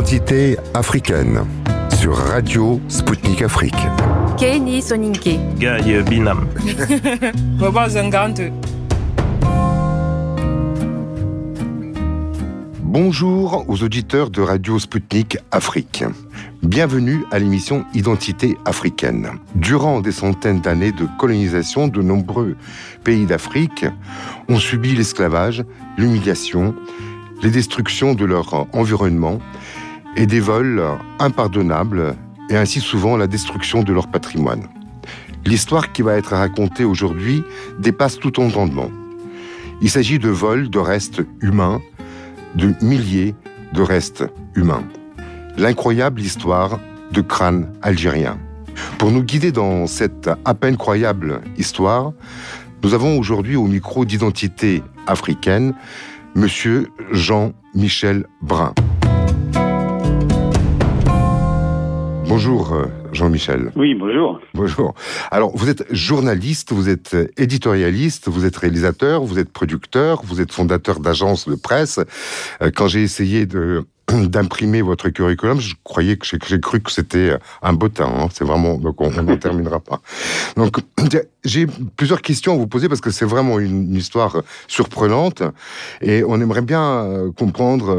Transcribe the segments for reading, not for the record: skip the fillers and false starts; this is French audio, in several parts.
Identité africaine sur Radio Sputnik Afrique. Kenny Soninke. Gaye Binam. Bonjour aux auditeurs de Radio Sputnik Afrique. Bienvenue à l'émission Identité africaine. Durant des centaines d'années de colonisation, de nombreux pays d'Afrique ont subi l'esclavage, l'humiliation, les destructions de leur environnement et des vols impardonnables et ainsi souvent la destruction de leur patrimoine. L'histoire qui va être racontée aujourd'hui dépasse tout entendement. Il s'agit de vols de restes humains, de milliers de restes humains. L'incroyable histoire de crânes algériens. Pour nous guider dans cette à peine croyable histoire, nous avons aujourd'hui au micro d'Identité africaine, Monsieur Jean-Michel Brun. Bonjour Jean-Michel. Oui, bonjour. Bonjour. Alors, vous êtes journaliste, vous êtes éditorialiste, vous êtes réalisateur, vous êtes producteur, vous êtes fondateur d'agences de presse. Quand j'ai essayé d'imprimer votre curriculum, j'ai cru que c'était un bottin. Hein. C'est vraiment, donc on n'en terminera pas. Donc, j'ai plusieurs questions à vous poser parce que c'est vraiment une histoire surprenante et on aimerait bien comprendre.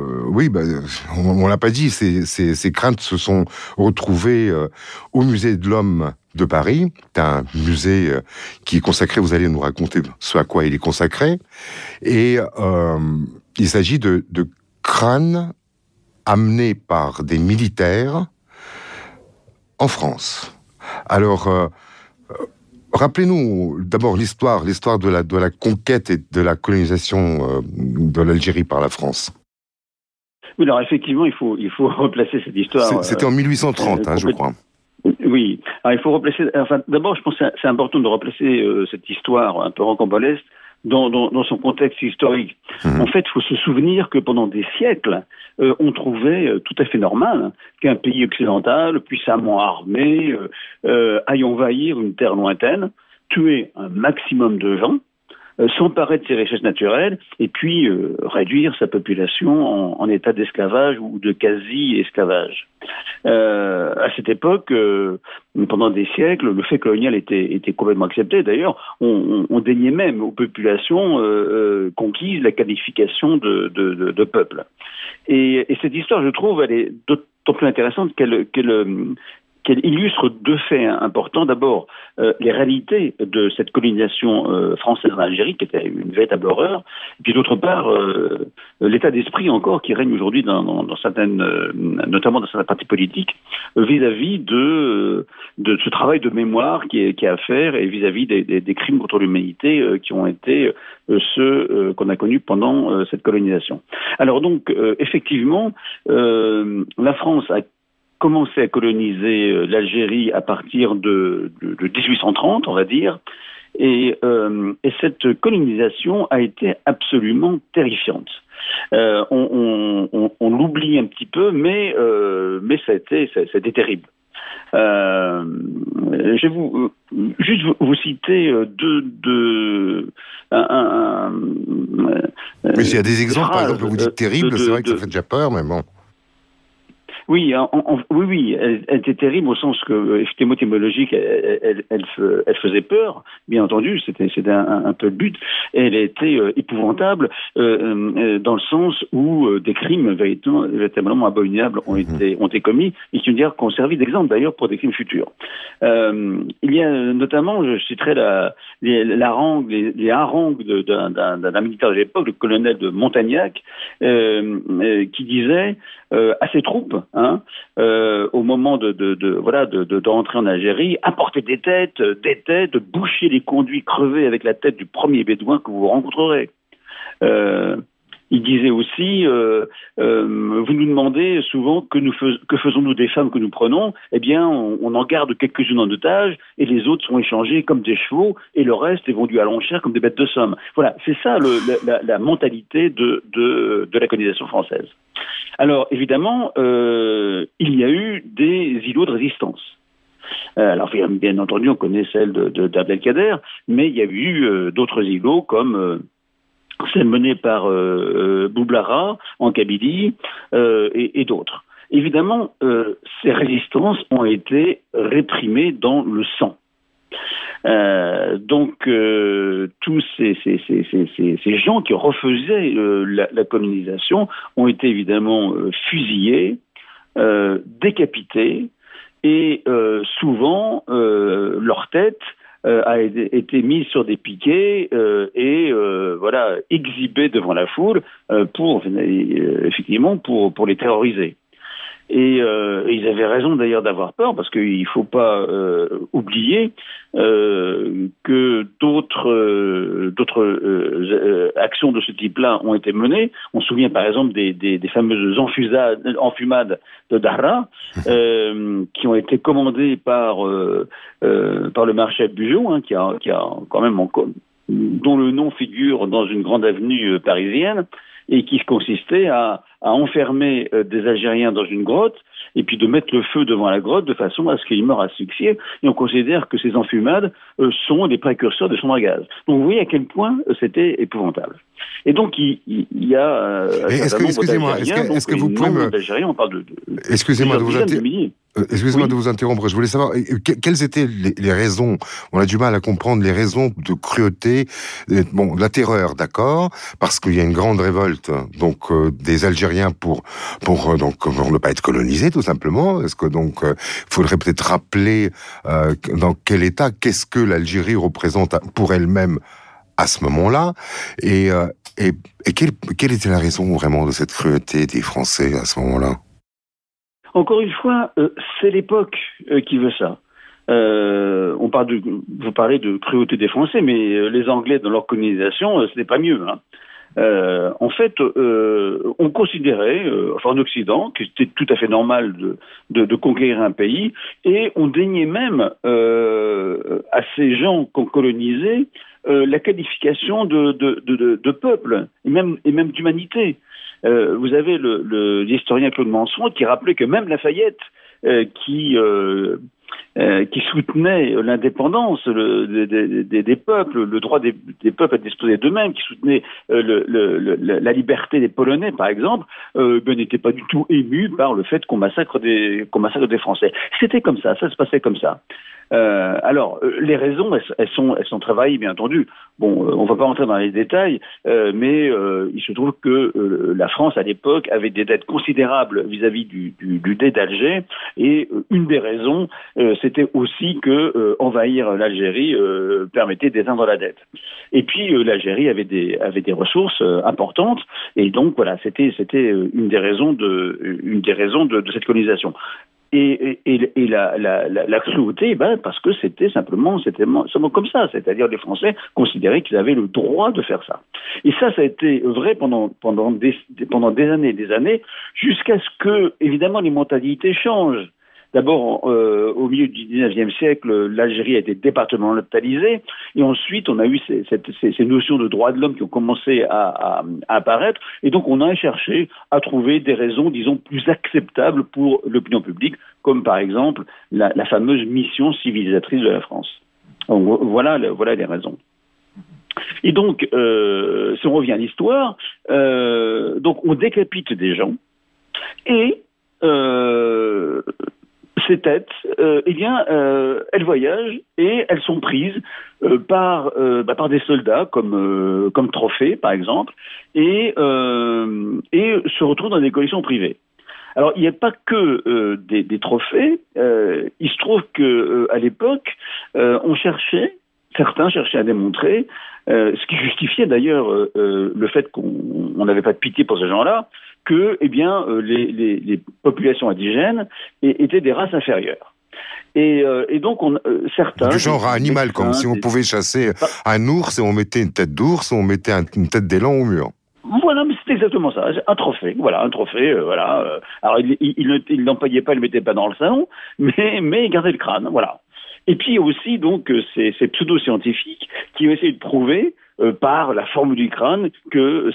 On l'a pas dit. Ces crânes se sont retrouvés au musée de l'Homme de Paris. C'est un musée qui est consacré. Vous allez nous raconter ce à quoi il est consacré. Et il s'agit de crânes amenés par des militaires en France. Alors, rappelez-nous d'abord l'histoire de la conquête et de la colonisation de l'Algérie par la France. Oui, alors effectivement, il faut replacer cette histoire. C'était en 1830, je crois. Oui. Alors il faut replacer. Enfin, d'abord, je pense que c'est important de replacer cette histoire un peu rocambolesque dans son contexte historique. En fait, il faut se souvenir que pendant des siècles, on trouvait tout à fait normal qu'un pays occidental, puissamment armé, aille envahir une terre lointaine, tuer un maximum de gens, s'emparer de ses richesses naturelles et puis réduire sa population en état d'esclavage ou de quasi-esclavage. À cette époque, pendant des siècles, le fait colonial était complètement accepté. D'ailleurs, on déniait même aux populations conquises la qualification de peuple. Et cette histoire, je trouve, elle est d'autant plus intéressante qu'elle illustre deux faits importants. D'abord, les réalités de cette colonisation française en Algérie, qui était une véritable horreur. Et puis d'autre part, l'état d'esprit encore qui règne aujourd'hui dans certaines, notamment dans certains partis politiques, vis-à-vis de ce travail de mémoire qui est à faire et vis-à-vis des crimes contre l'humanité qui ont été ceux qu'on a connus pendant cette colonisation. Alors donc, effectivement, la France a commencé à coloniser l'Algérie à partir de 1830, on va dire, et cette colonisation a été absolument terrifiante. On l'oublie un petit peu, mais ça a été terrible. Je vais juste vous citer mais s'il y a des exemples, par exemple, vous dites terrible, c'est vrai que ça fait déjà peur, mais bon. Oui, oui, elle était terrible au sens que, étymologique, elle faisait peur, bien entendu, c'était un peu le but. Elle était épouvantable dans le sens où des crimes véritablement abominables ont été commis et qui veut dire qu'on servit d'exemple d'ailleurs pour des crimes futurs. Il y a notamment, je citerai les harangues d'un militaire de l'époque, le colonel de Montagnac, qui disait à ses troupes, au moment de rentrer en Algérie, apportez des têtes, bouchez les conduits crevés avec la tête du premier bédouin que vous rencontrerez. Il disait aussi, vous nous demandez souvent que faisons-nous des femmes que nous prenons. Eh bien, on en garde quelques-unes en otage et les autres sont échangées comme des chevaux et le reste est vendu à l'enchère comme des bêtes de somme. Voilà, c'est ça la mentalité de la colonisation française. Alors, évidemment, il y a eu des îlots de résistance. Alors, bien entendu, on connaît celle d'Abdelkader, mais il y a eu d'autres îlots comme celle menée par Boublara en Kabylie et d'autres. Évidemment, ces résistances ont été réprimées dans le sang. Donc tous ces gens qui refusaient la colonisation ont été évidemment fusillés, décapités, et souvent leur tête a été mise sur des piquets et voilà, exhibée devant la foule effectivement pour les terroriser. Et ils avaient raison d'ailleurs d'avoir peur, parce qu'il ne faut pas oublier que d'autres actions de ce type-là ont été menées. On se souvient par exemple des fameuses enfumades de Dahra, qui ont été commandées par le maréchal Bugeaud, qui a quand même dont le nom figure dans une grande avenue parisienne, et qui consistait à enfermer des Algériens dans une grotte et puis de mettre le feu devant la grotte de façon à ce qu'ils meurent asphyxiés. Et on considère que ces enfumades sont les précurseurs des chambres à gaz. Donc vous voyez à quel point c'était épouvantable. Et donc il y a excusez-moi, est-ce que vous pouvez d'Algériens, on parle de excusez-moi de vous Excusez-moi de vous interrompre. Je voulais savoir quelles étaient les raisons. On a du mal à comprendre les raisons de cruauté. Bon, la terreur, d'accord, parce qu'il y a une grande révolte, donc des Algériens pour ne pas être colonisés, tout simplement. Est-ce que donc faudrait peut-être rappeler dans quel état, qu'est-ce que l'Algérie représente pour elle-même à ce moment-là, et quelle était la raison vraiment de cette cruauté des Français à ce moment-là? Encore une fois, c'est l'époque qui veut ça. Vous parlez de cruauté des Français, mais les Anglais, dans leur colonisation, ce n'est pas mieux. En fait, on considérait, en Occident, que c'était tout à fait normal de conquérir un pays, et on daignait même à ces gens qu'on colonisait la qualification de peuple, et même d'humanité. Vous avez l'historien Claude Manson qui rappelait que même Lafayette, qui soutenait l'indépendance des peuples, le droit des peuples à disposer d'eux-mêmes, qui soutenait la liberté des Polonais, par exemple, n'était pas du tout ému par le fait qu'on massacre des Français. C'était comme ça se passait comme ça. Alors, les raisons, elles sont travaillées, bien entendu. Bon, on ne va pas rentrer dans les détails, mais il se trouve que la France, à l'époque, avait des dettes considérables vis-à-vis du dé d'Alger, et une des raisons, c'était aussi que envahir l'Algérie permettait d'éteindre la dette. Et puis, l'Algérie avait des ressources importantes, et donc, voilà, c'était une des raisons de cette colonisation. Et la cruauté, parce que c'était simplement comme ça. C'est-à-dire les Français considéraient qu'ils avaient le droit de faire ça. Et ça a été vrai pendant des années et des années, jusqu'à ce que, évidemment, les mentalités changent. D'abord, au milieu du XIXe siècle, l'Algérie a été départementalisée, et ensuite on a eu ces notions de droits de l'homme qui ont commencé à apparaître, et donc on a cherché à trouver des raisons, disons, plus acceptables pour l'opinion publique, comme par exemple la fameuse mission civilisatrice de la France. Donc, voilà les raisons. Et donc, si on revient à l'histoire, donc on décapite des gens, et ces têtes, elles voyagent et elles sont prises par des soldats comme trophée, par exemple, et se retrouvent dans des collections privées. Alors, il n'y a pas que des trophées. Il se trouve que à l'époque, certains cherchaient à démontrer, ce qui justifiait d'ailleurs le fait qu'on n'avait pas de pitié pour ces gens-là, que les populations indigènes étaient des races inférieures. Et donc certains... Du genre animal, comme si on pouvait chasser un ours et on mettait une tête d'ours, on mettait une tête d'élan au mur. Voilà, mais c'est exactement ça, un trophée, voilà. Alors il n'employait pas, il ne le mettait pas dans le salon, mais il gardait le crâne, voilà. Et puis aussi donc ces pseudo-scientifiques qui ont essayé de prouver par la forme du crâne que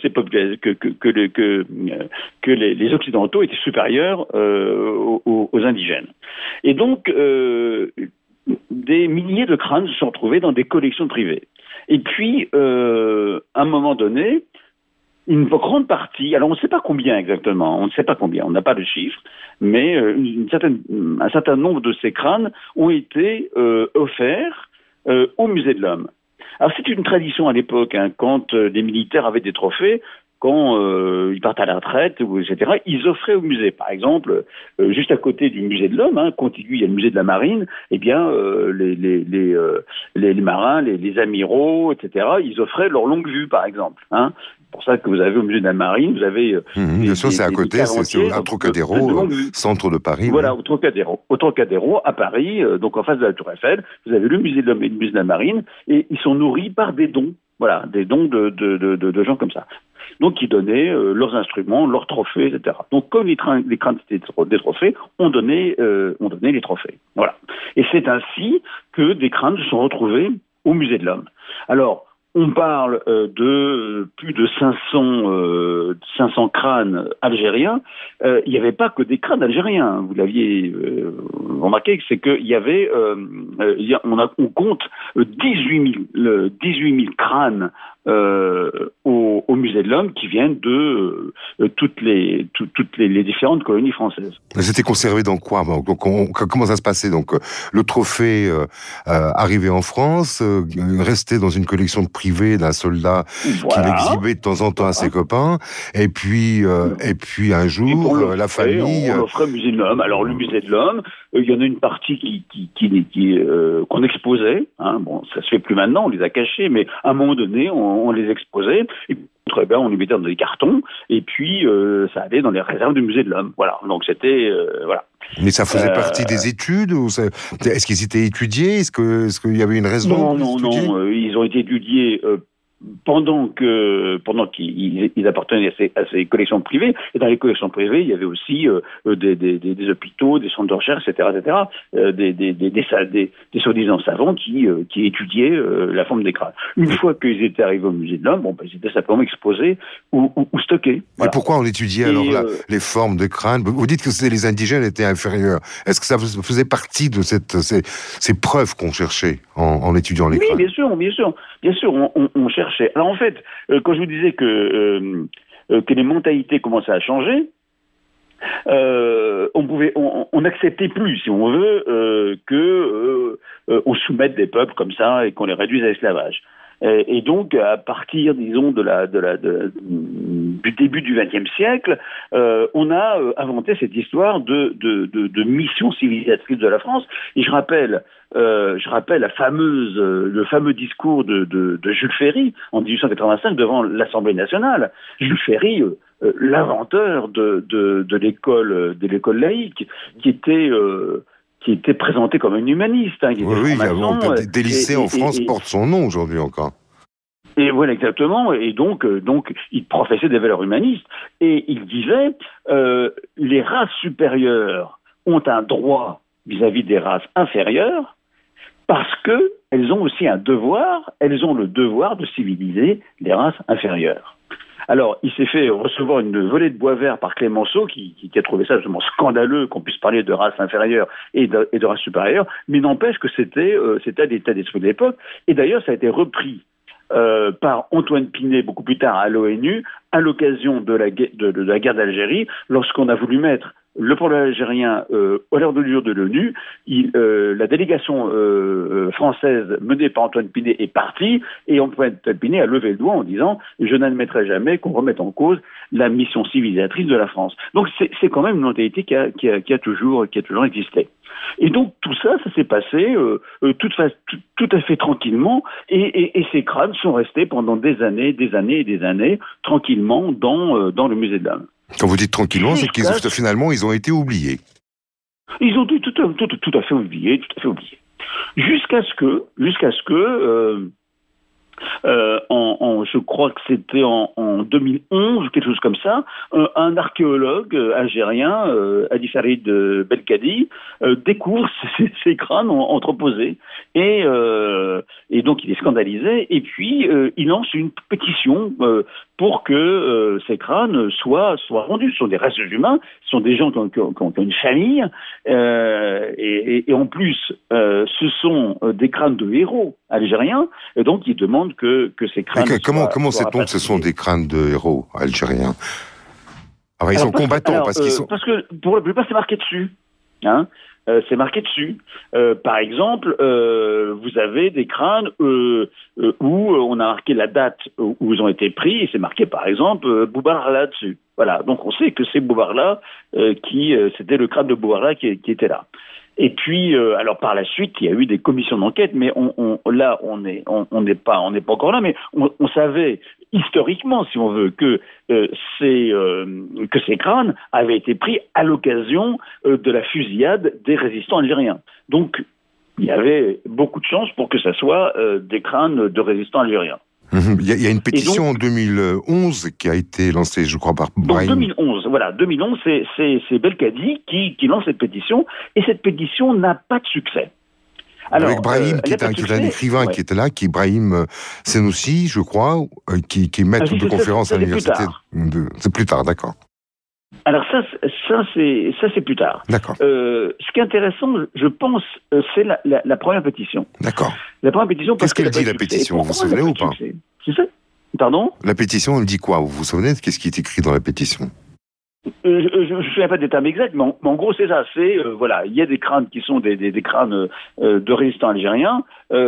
les Occidentaux étaient supérieurs aux indigènes. Et donc des milliers de crânes se sont retrouvés dans des collections privées. Et puis, à un moment donné, une grande partie, alors on ne sait pas combien exactement, on n'a pas de chiffre, mais un certain nombre de ces crânes ont été offerts au musée de l'Homme. Alors c'est une tradition à l'époque, quand des militaires avaient des trophées, quand ils partent à la retraite, etc., ils offraient au musée. Par exemple, juste à côté du musée de l'Homme, contigu, il y a le musée de la Marine, eh bien, les marins, les amiraux, etc., ils offraient leur longue vue, par exemple. C'est pour ça que vous avez au musée de la Marine, vous avez... bien sûr, c'est à côté, c'est à Trocadéro, centre de Paris. Voilà, oui. Au Trocadéro, à Paris, donc en face de la Tour Eiffel, vous avez le musée de l'Homme et le musée de la Marine, et ils sont nourris par des dons. Voilà, des dons de gens comme ça. Donc, qui donnaient leurs instruments, leurs trophées, etc. Donc, comme les crânes étaient des trophées, on donnait les trophées. Voilà. Et c'est ainsi que des crânes se sont retrouvés au musée de l'Homme. Alors, on parle de plus de 500 crânes algériens. Il n'y avait pas que des crânes algériens. Vous l'aviez remarqué, c'est qu'il y avait, on compte 18 000 crânes au musée de l'Homme qui viennent de toutes les différentes colonies françaises. C'était conservé dans quoi? Donc, comment ça se passait? Donc, le trophée arrivé en France, restait dans une collection privée d'un soldat qui l'exhibait de temps en temps à ses copains, et puis un jour, la famille... On l'offrait au musée de l'Homme. Alors, le musée de l'Homme, il y en a une partie qu'on exposait. Bon, ça se fait plus maintenant, on les a cachés, mais à un moment donné, on les exposait, et très bien, on les mettait dans des cartons, et puis ça allait dans les réserves du musée de l'Homme. Voilà, donc c'était... voilà. Mais ça faisait partie des études ou est-ce qu'ils étaient étudiés? Est-ce qu'il y avait une raison? Non, ils ont été étudiés pendant qu'ils appartenaient à ces collections privées. Et dans les collections privées, il y avait aussi des hôpitaux, des centres de recherche, etc., des soi-disant savants qui étudiaient la forme des crânes. Une fois qu'ils étaient arrivés au musée de l'Homme, ils étaient simplement exposés ou stockés. Voilà. Et pourquoi on étudiait alors les formes des crânes? Vous dites que les indigènes étaient inférieurs. Est-ce que ça faisait partie de ces preuves qu'on cherchait en étudiant les crânes? Oui, bien sûr, on cherchait. Alors en fait, quand je vous disais que les mentalités commençaient à changer, on n'acceptait plus, si on veut, on soumette des peuples comme ça et qu'on les réduise à l'esclavage. Et donc, à partir, disons, du début du XXe siècle, on a inventé cette histoire de mission civilisatrice de la France. Et je rappelle le fameux discours de Jules Ferry en 1885 devant l'Assemblée nationale. Jules Ferry, l'inventeur de l'école laïque, qui était présenté comme un humaniste. Des lycées en France portent son nom aujourd'hui encore. Et voilà, exactement. Et donc, il professait des valeurs humanistes. Et il disait, les races supérieures ont un droit vis-à-vis des races inférieures parce que elles ont aussi le devoir de civiliser les races inférieures. Alors, il s'est fait recevoir une volée de bois vert par Clémenceau, qui a trouvé ça justement scandaleux qu'on puisse parler de race inférieure et de race supérieure, mais n'empêche que c'était l'état d'esprit de l'époque. Et d'ailleurs, ça a été repris par Antoine Pinet, beaucoup plus tard à l'ONU, à l'occasion de la guerre d'Algérie, lorsqu'on a voulu mettre le problème algérien à l'ordre du jour de l'ONU. La délégation française menée par Antoine Pinet est partie, et Antoine Pinet a levé le doigt en disant « Je n'admettrai jamais qu'on remette en cause la mission civilisatrice de la France ». Donc c'est quand même une mentalité qui a toujours existé. Et donc tout ça s'est passé tout à fait tranquillement, et ces crânes sont restés pendant des années tranquillement dans le musée de l'Homme. Quand vous dites tranquillement, c'est qu'ils finalement ils ont été oubliés. Ils ont été tout à fait oubliés. Jusqu'à ce que je crois que c'était en 2011 ou quelque chose comme ça, un archéologue algérien, Adi Farid Belkadi, découvre ces crânes entreposés et donc il est scandalisé et puis il lance une pétition pour que ces crânes soient rendus. Ce sont des restes humains, ce sont des gens qui ont une famille et en plus ce sont des crânes de héros algériens et donc ils demandent que ces crânes comment sait-on que ce sont des crânes de héros algériens? Alors, ils sont combattants parce qu'ils sont... Parce que pour la plupart c'est marqué dessus, hein. C'est marqué dessus. Par exemple, vous avez des crânes où on a marqué la date où ils ont été pris, et c'est marqué par exemple Boubarla dessus. Voilà, donc on sait que c'est Boubarla c'était le crâne de Boubarla qui était là. Et puis, alors par la suite, il y a eu des commissions d'enquête, mais on n'est pas encore là, mais on savait historiquement, si on veut, que ces crânes avaient été pris à l'occasion de la fusillade des résistants algériens. Donc, il y avait beaucoup de chances pour que ça soit des crânes de résistants algériens. Il y a une pétition en 2011 qui a été lancée, je crois, par Brahim. 2011, c'est Belkadi qui lance cette pétition, et cette pétition n'a pas de succès. Alors, avec Brahim, qui est un écrivain qui était là, qui est Brahim Senoussi, je crois, qui est maître de conférence à l'université. C'est plus tard, d'accord. Alors ça c'est plus tard. D'accord. Ce qui est intéressant, je pense, c'est la première pétition. D'accord. La première pétition. Qu'est-ce qu'elle dit, la pétition? Vous vous souvenez ou pas? C'est ça. Pardon? La pétition, elle dit quoi? Vous vous souvenez de qu'est-ce qui est écrit dans la pétition? Je ne me souviens pas des termes exacts, mais en gros c'est ça. C'est voilà, il y a des crânes qui sont des crânes de résistants algériens.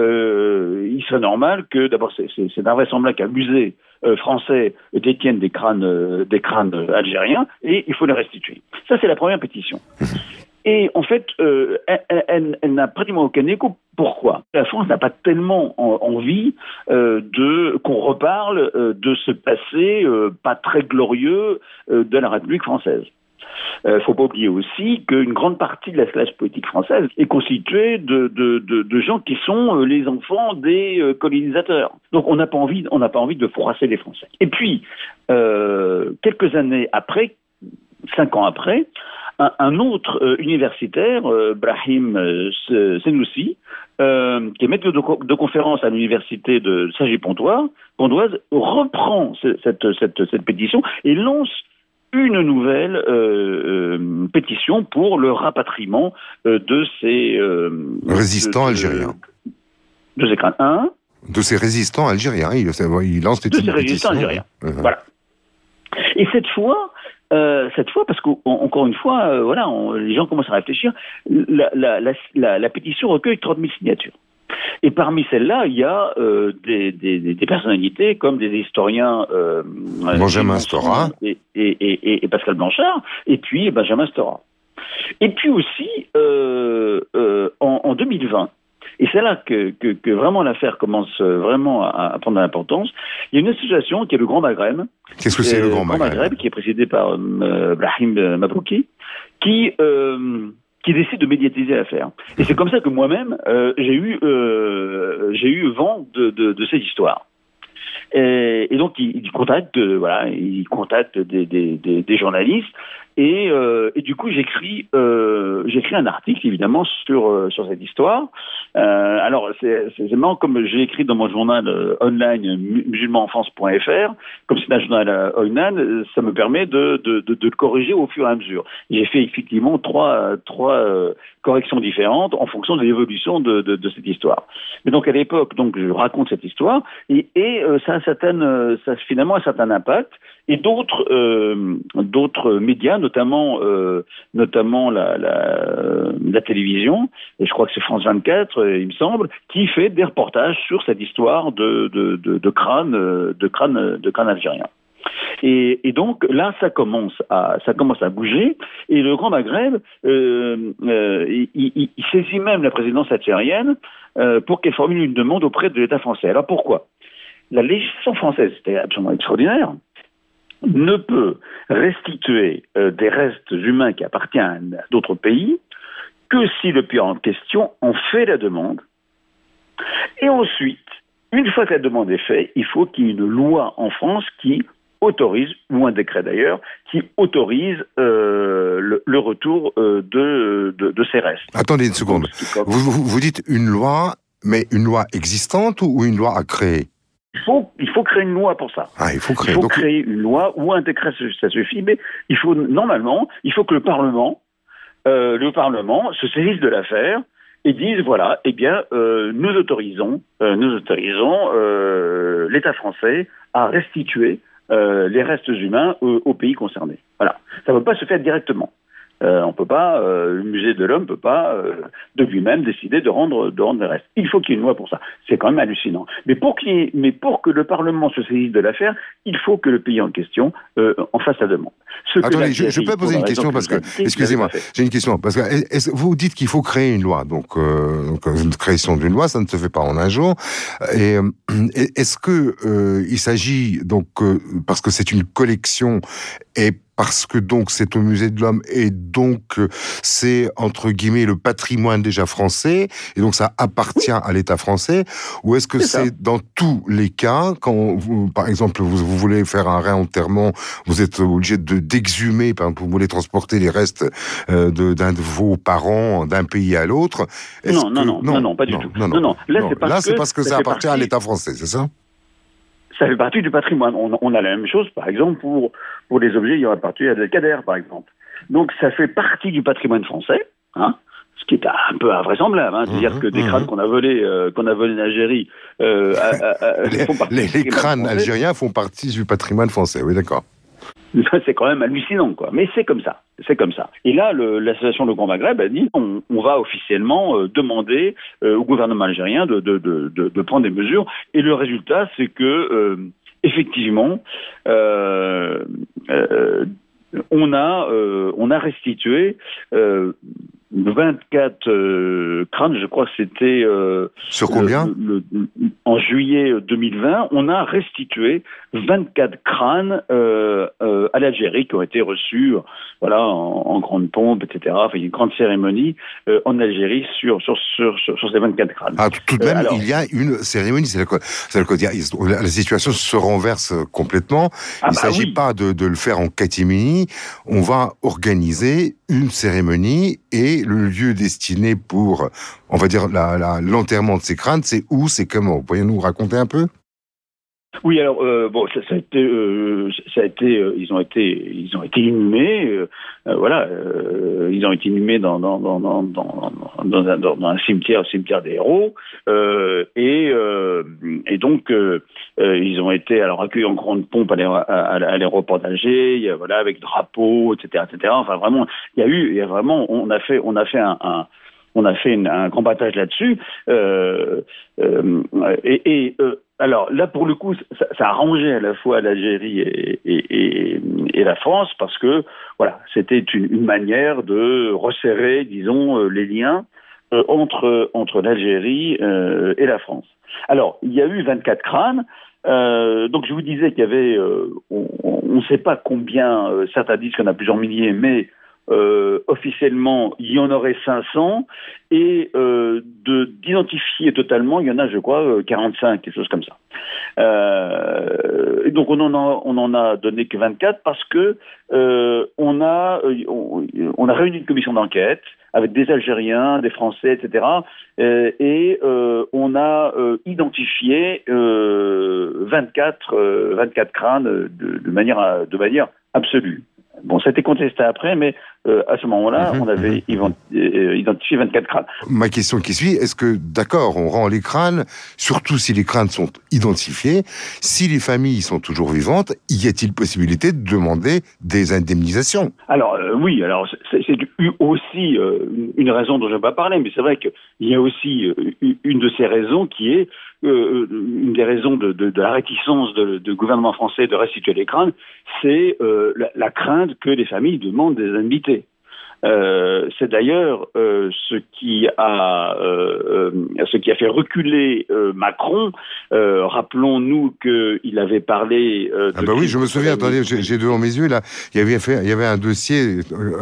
Il serait normal que d'abord c'est invraisemblable qu'un musée français détienne des crânes algériens et il faut les restituer. Ça c'est la première pétition. Et en fait, elle n'a pratiquement aucun écho. Pourquoi? La France n'a pas tellement envie qu'on reparle de ce passé pas très glorieux de la République française. Faut pas oublier aussi qu'une grande partie de la classe politique française est constituée de gens qui sont les enfants des colonisateurs. Donc on n'a pas envie de froisser les Français. Et puis quelques années après, 5 ans après, un autre universitaire, Brahim Senoussi, qui est maître de conférence à l'université de Cergy-Pontoise, reprend cette pétition et lance une nouvelle pétition pour le rapatriement de ces résistants algériens. De ces crânes. De ces résistants algériens. Il lance cette pétition. De ces résistants algériens. Voilà. Et cette fois, parce qu'encore une fois, les gens commencent à réfléchir, la pétition recueille 30 000 signatures. Et parmi celles-là, il y a des personnalités comme des historiens Benjamin Stora et Pascal Blanchard, et puis Benjamin Stora. Et puis aussi, en 2020, et c'est là que vraiment l'affaire commence vraiment à prendre de l'importance, il y a une association qui est le Grand Maghreb. Qu'est-ce que c'est le Grand Maghreb? Qui est présidé par Brahim Mabrouki, qui décide de médiatiser l'affaire. Et c'est comme ça que moi-même, j'ai eu vent de cette histoire. Et donc il contacte des journalistes et du coup j'écris un article évidemment sur cette histoire. Alors c'est marrant, comme j'ai écrit dans mon journal online musulmanenfrance.fr, comme c'est un journal online, ça me permet de le corriger au fur et à mesure. J'ai fait effectivement trois corrections différentes en fonction de l'évolution de cette histoire. Mais donc à l'époque, donc je raconte cette histoire et ça a finalement un certain impact, et d'autres médias, notamment la télévision, et je crois que c'est France 24, il me semble, qui fait des reportages sur cette histoire de crâne algérien. Et donc là, ça commence à bouger, et le Grand Maghreb, il saisit même la présidence algérienne pour qu'elle formule une demande auprès de l'État français. Alors pourquoi? La législation française, c'était absolument extraordinaire, ne peut restituer des restes humains qui appartiennent à d'autres pays que si le pays en question en fait la demande. Et ensuite, Une fois que la demande est faite, il faut qu'il y ait une loi en France qui autorise, ou un décret d'ailleurs, qui autorise le retour de ces restes. Attendez une seconde. Vous dites une loi, mais une loi existante ou une loi à créer? Il faut créer une loi pour ça. Il faut créer. Créer une loi ou un décret, ça suffit, mais il faut que le Parlement se saisisse de l'affaire et dise voilà, nous autorisons l'État français à restituer les restes humains aux pays concernés. Voilà, ça ne peut pas se faire directement. On peut pas, le musée de l'homme peut pas de lui-même décider de rendre les restes. Il faut qu'il y ait une loi pour ça. C'est quand même hallucinant. Mais pour que le Parlement se saisisse de l'affaire, il faut que le pays en question en fasse la demande. Attendez, je peux poser une question parce que, excusez-moi, j'ai une question parce que vous dites qu'il faut créer une loi, donc une création d'une loi, ça ne se fait pas en un jour. Et est-ce que il s'agit donc parce que c'est une collection et parce que donc c'est au musée de l'homme et donc c'est entre guillemets le patrimoine déjà français et donc ça appartient à l'État français, ou est-ce que c'est dans tous les cas quand vous, par exemple vous voulez faire un réenterrement, vous êtes obligé d'exhumer, par exemple vous voulez transporter les restes d'un de vos parents d'un pays à l'autre? Non, pas du tout. Non. Là c'est parce que ça appartient à l'État français, c'est ça? Ça fait partie du patrimoine. On a la même chose, par exemple, pour les objets ayant appartenu à Abdelkader, par exemple. Donc, ça fait partie du patrimoine français, ce qui est un peu invraisemblable, c'est-à-dire que des crânes qu'on a volés d'Algérie... les crânes algériens font partie du patrimoine français, oui, d'accord. C'est quand même hallucinant, quoi. Mais c'est comme ça. Et là, l'association Le Grand Maghreb a dit on va officiellement demander au gouvernement algérien de prendre des mesures. Et le résultat, c'est que effectivement, on a restitué 24 crânes, je crois que c'était... Sur combien en juillet 2020, on a restitué 24 crânes à l'Algérie qui ont été reçus en grande pompe, etc. Enfin, il y a une grande cérémonie en Algérie sur ces 24 crânes. Tout de même, il y a une cérémonie, la situation se renverse complètement. Il ne s'agit pas de le faire en catimini. On va organiser une cérémonie et le lieu destiné pour, on va dire, l'enterrement de ces crânes, c'est où, c'est comment? Vous pourriez nous raconter un peu? Oui, alors ça a été, ils ont été inhumés, ils ont été inhumés dans un cimetière des héros, et donc ils ont été alors accueillis en grande pompe à l'aéroport d'Alger, avec drapeau, etc. Enfin vraiment, on a fait un grand battage là-dessus, alors là, pour le coup, ça a arrangé à la fois l'Algérie et la France parce que c'était une manière de resserrer, disons, les liens entre l'Algérie et la France. Alors, il y a eu 24 crânes. Donc je vous disais qu'il y avait, on ne sait pas combien, certains disent qu'il y en a plusieurs milliers, mais officiellement, il y en aurait 500 et d'identifier totalement, il y en a, je crois, 45, quelque chose comme ça. Donc on en a donné que 24 parce que on a réuni une commission d'enquête avec des Algériens, des Français, etc. Et on a identifié 24 crânes de manière absolue. Bon, ça a été contesté après, mais à ce moment-là, on avait identifié 24 crânes. Ma question qui suit, est-ce que, d'accord, on rend les crânes, surtout si les crânes sont identifiés, si les familles sont toujours vivantes, y a-t-il possibilité de demander des indemnisations? Alors, oui, alors c'est aussi une raison dont je ne vais pas parler, mais c'est vrai qu'il y a aussi une de ces raisons qui est une des raisons de la réticence du gouvernement français de restituer les crânes, c'est la crainte que les familles demandent des indemnités. C'est d'ailleurs ce qui a fait reculer Macron. Rappelons-nous qu'il avait parlé. Ah bah oui, je me souviens. Attendez, j'ai devant mes yeux là. Il y avait un dossier.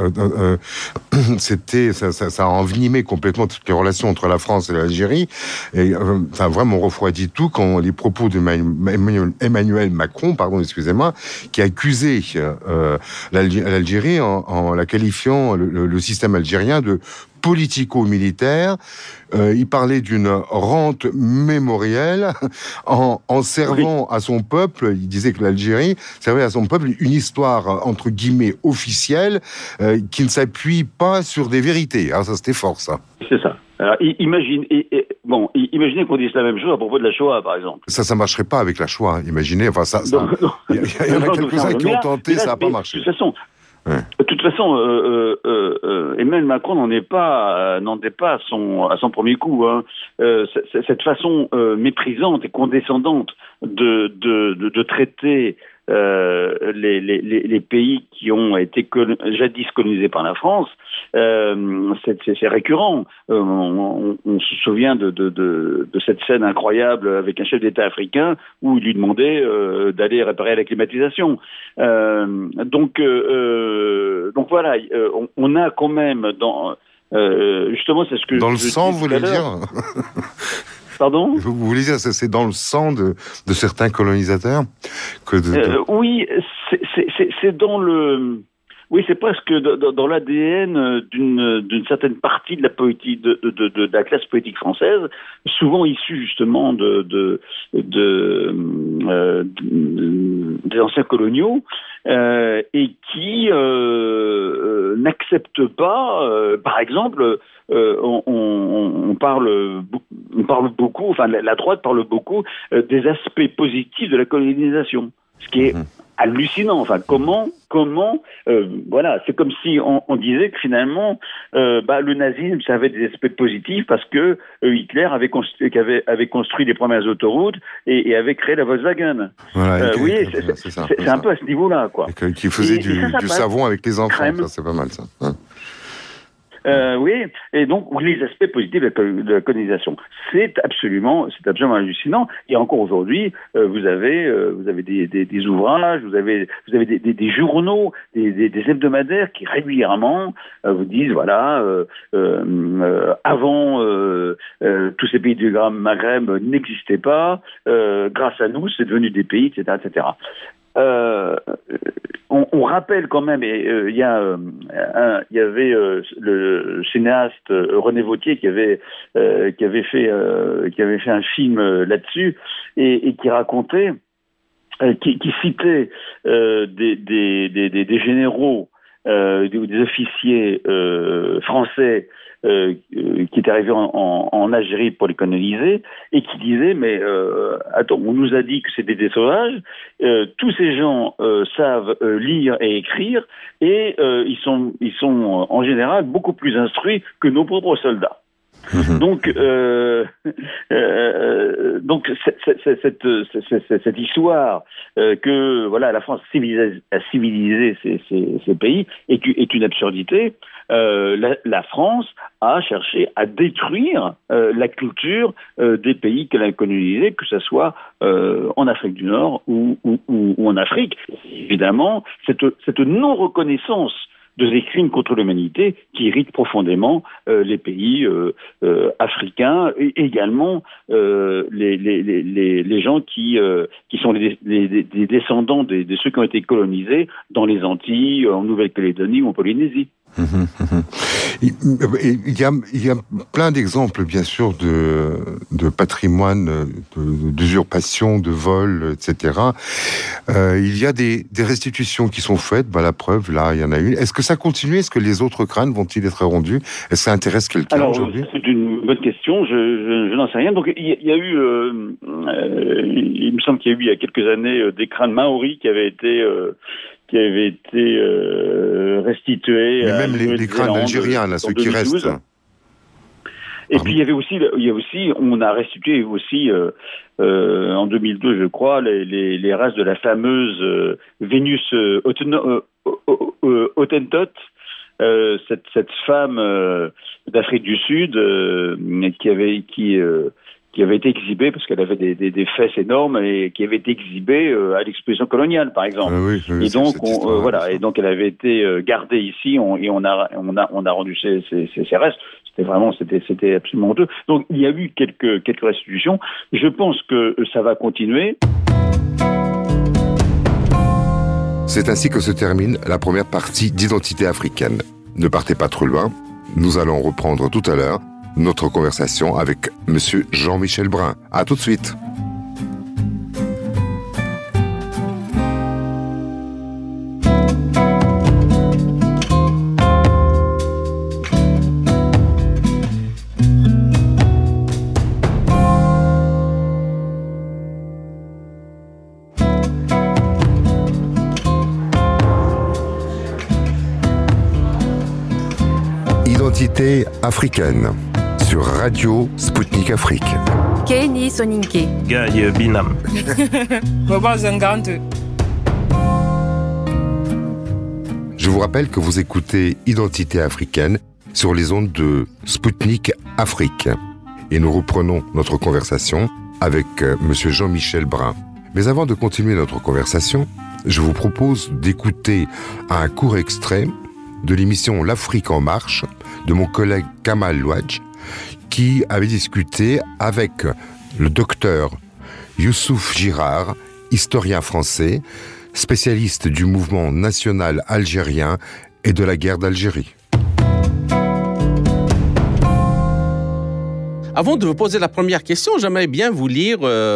Ça a envenimé complètement toutes les relations entre la France et l'Algérie. Et ça a vraiment refroidi tout quand les propos d'Emmanuel Macron, excusez-moi, qui accusait l'Algérie en la qualifiant le système algérien de politico-militaire. Il parlait d'une rente mémorielle en servant à son peuple. Il disait que l'Algérie servait à son peuple une histoire entre guillemets officielle qui ne s'appuie pas sur des vérités. Alors ça, c'était fort, ça. C'est ça. Alors, imaginez qu'on dise la même chose à propos de la Shoah, par exemple. Ça marcherait pas avec la Shoah. Imaginez. Enfin, il y en a quelques-uns qui ont tenté, ça n'a pas marché. De toute façon, Emmanuel Macron n'en est pas à son premier coup. Hein. Cette façon méprisante et condescendante de traiter les pays qui ont été jadis colonisés par la France, c'est récurrent. On se souvient de cette scène incroyable avec un chef d'État africain où il lui demandait d'aller réparer la climatisation. Donc voilà, on a quand même justement, c'est ce que dans le sang, vous voulez dire. Pardon ? Vous voulez dire, c'est dans le sang de certains colonisateurs Oui, c'est dans le... Oui, c'est presque dans l'ADN d'une certaine partie de la politique, de la classe politique française, souvent issue justement des anciens coloniaux, et qui n'acceptent pas, par exemple, on parle beaucoup, enfin la droite parle beaucoup des aspects positifs de la colonisation, ce qui est hallucinant. Enfin, comment, voilà, c'est comme si on disait que finalement, le nazisme, ça avait des aspects positifs parce que Hitler avait construit les premières autoroutes et avait créé la Volkswagen. Voilà, oui, c'est un peu à ce niveau-là, quoi. Qui faisait du savon avec les enfants, ça, c'est pas mal, ça. Hein. Oui, et donc les aspects positifs de la colonisation, c'est absolument hallucinant. Et encore aujourd'hui, vous avez des ouvrages, vous avez des journaux, des hebdomadaires qui régulièrement vous disent voilà, avant tous ces pays du Grand Maghreb n'existaient pas, grâce à nous, c'est devenu des pays, etc., etc. On rappelle quand même, et il y avait le cinéaste René Vauthier qui avait fait un film là-dessus et qui racontait, qui citait des généraux ou des officiers français qui étaient arrivés en Algérie pour les coloniser et qui disaient mais attends, on nous a dit que c'était des sauvages, tous ces gens savent lire et écrire et ils sont en général beaucoup plus instruits que nos propres soldats. Donc cette histoire que voilà la France a civilisé ces pays est une absurdité. La France a cherché à détruire la culture des pays qu'elle a colonisés, que ce soit en Afrique du Nord ou en Afrique. Évidemment, cette non-reconnaissance de ces crimes contre l'humanité qui irritent profondément les pays africains et également les gens qui sont les descendants de ceux qui ont été colonisés dans les Antilles, en Nouvelle-Calédonie ou en Polynésie. Il y a plein d'exemples, bien sûr, de patrimoine, d'usurpation, de vol, etc. Il y a des restitutions qui sont faites. La preuve, là, il y en a une. Est-ce que ça continue ? Est-ce que les autres crânes vont-ils être rendus ? Est-ce que ça intéresse quelqu'un aujourd'hui ? C'est une bonne question. Je n'en sais rien. Donc, il y a eu, il me semble qu'il y a eu il y a quelques années des crânes maoris qui avaient été restitués. Mais même les crânes algériens, là, ceux qui restent. Et puis il y a aussi, on a restitué aussi en 2002, je crois, les restes de la fameuse Vénus Hottentote, cette femme d'Afrique du Sud qui avait été exhibée parce qu'elle avait des fesses énormes et qui avait été exhibée à l'exposition coloniale, par exemple. Oui, et donc, voilà, et donc elle avait été gardée ici et on a rendu ses restes. C'était absolument honteux. Donc il y a eu quelques restitutions. Je pense que ça va continuer. C'est ainsi que se termine la première partie d'Identité africaine. Ne partez pas trop loin, nous allons reprendre tout à l'heure notre conversation avec Monsieur Jean-Michel Brun. À tout de suite. Identité africaine sur Radio Sputnik Afrique. Kenny Soninke. Gaye Binam. Je vous rappelle que vous écoutez Identité africaine sur les ondes de Sputnik Afrique. Et nous reprenons notre conversation avec Monsieur Jean-Michel Brun. Mais avant de continuer notre conversation, je vous propose d'écouter un court extrait de l'émission L'Afrique en marche de mon collègue Kamal Louadj, qui avait discuté avec le docteur Youssouf Girard, historien français, spécialiste du mouvement national algérien et de la guerre d'Algérie. Avant de vous poser la première question, j'aimerais bien vous lire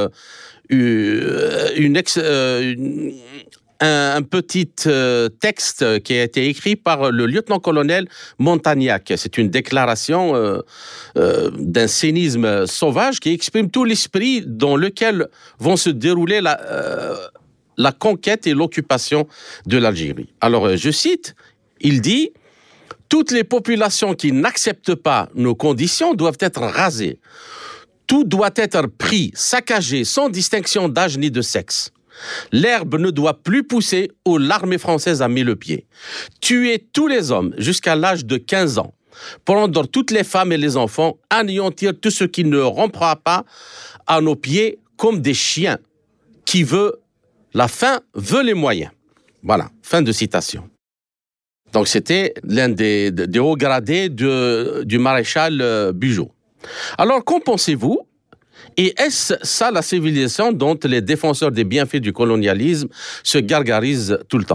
un petit texte qui a été écrit par le lieutenant-colonel Montagnac. C'est une déclaration d'un cynisme sauvage qui exprime tout l'esprit dans lequel vont se dérouler la conquête et l'occupation de l'Algérie. Alors, je cite, il dit « Toutes les populations qui n'acceptent pas nos conditions doivent être rasées. Tout doit être pris, saccagé, sans distinction d'âge ni de sexe. L'herbe ne doit plus pousser où l'armée française a mis le pied. Tuer tous les hommes jusqu'à l'âge de 15 ans. Prendre toutes les femmes et les enfants. Anéantir tout ce qui ne rompra pas à nos pieds comme des chiens. Qui veut la fin veut les moyens. » Voilà, fin de citation. Donc c'était l'un des hauts gradés du maréchal Bugeaud. Alors qu'en pensez-vous ? Et est-ce ça la civilisation dont les défenseurs des bienfaits du colonialisme se gargarisent tout le temps ?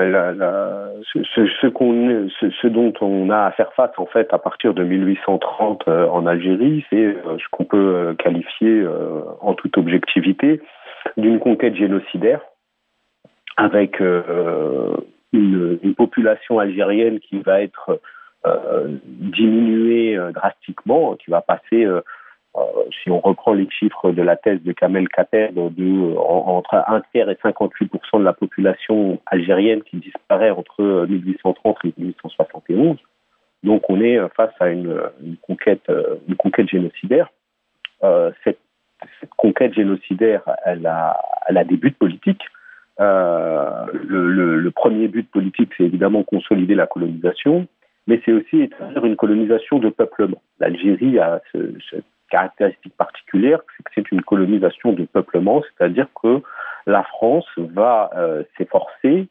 Ce dont on a à faire face en fait à partir de 1830 en Algérie, c'est ce qu'on peut qualifier en toute objectivité d'une conquête génocidaire avec une population algérienne qui va être diminuée drastiquement, qui va passer si on reprend les chiffres de la thèse de Kamel Kater, entre 1 tiers et 58% de la population algérienne qui disparaît entre 1830 et 1871. Donc on est face à une conquête génocidaire. Cette conquête génocidaire, elle a des buts politiques. Le premier but politique, c'est évidemment consolider la colonisation, mais c'est aussi établir une colonisation de peuplement. L'Algérie a cette caractéristique particulière, c'est que c'est une colonisation de peuplement, c'est-à-dire que la France va s'efforcer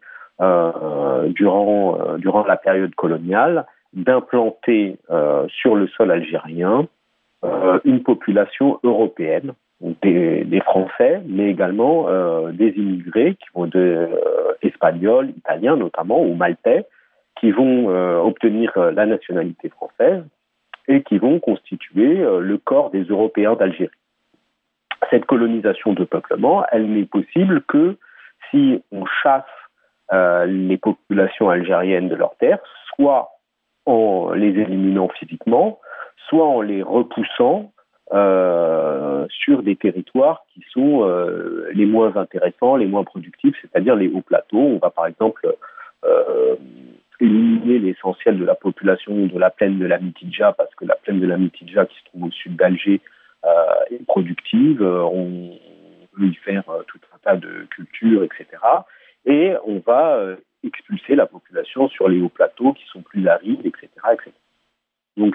durant la période coloniale d'implanter sur le sol algérien une population européenne, des Français, mais également des immigrés qui vont espagnols, italiens notamment, ou maltais, qui vont obtenir la nationalité française et qui vont constituer le corps des Européens d'Algérie. Cette colonisation de peuplement, elle n'est possible que si on chasse les populations algériennes de leurs terres, soit en les éliminant physiquement, soit en les repoussant sur des territoires qui sont les moins intéressants, les moins productifs, c'est-à-dire les hauts plateaux. On va par exemple éliminer l'essentiel de la population de la plaine de la Mitidja, parce que la plaine de la Mitidja, qui se trouve au sud d'Alger, est productive. On peut y faire tout un tas de cultures, etc. et on va expulser la population sur les hauts plateaux qui sont plus arides, etc. etc. Donc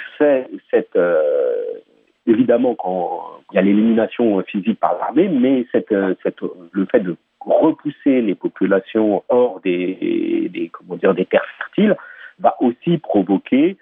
évidemment, quand il y a l'élimination physique par l'armée, mais le fait de repousser les populations hors des terres fertiles va aussi provoquer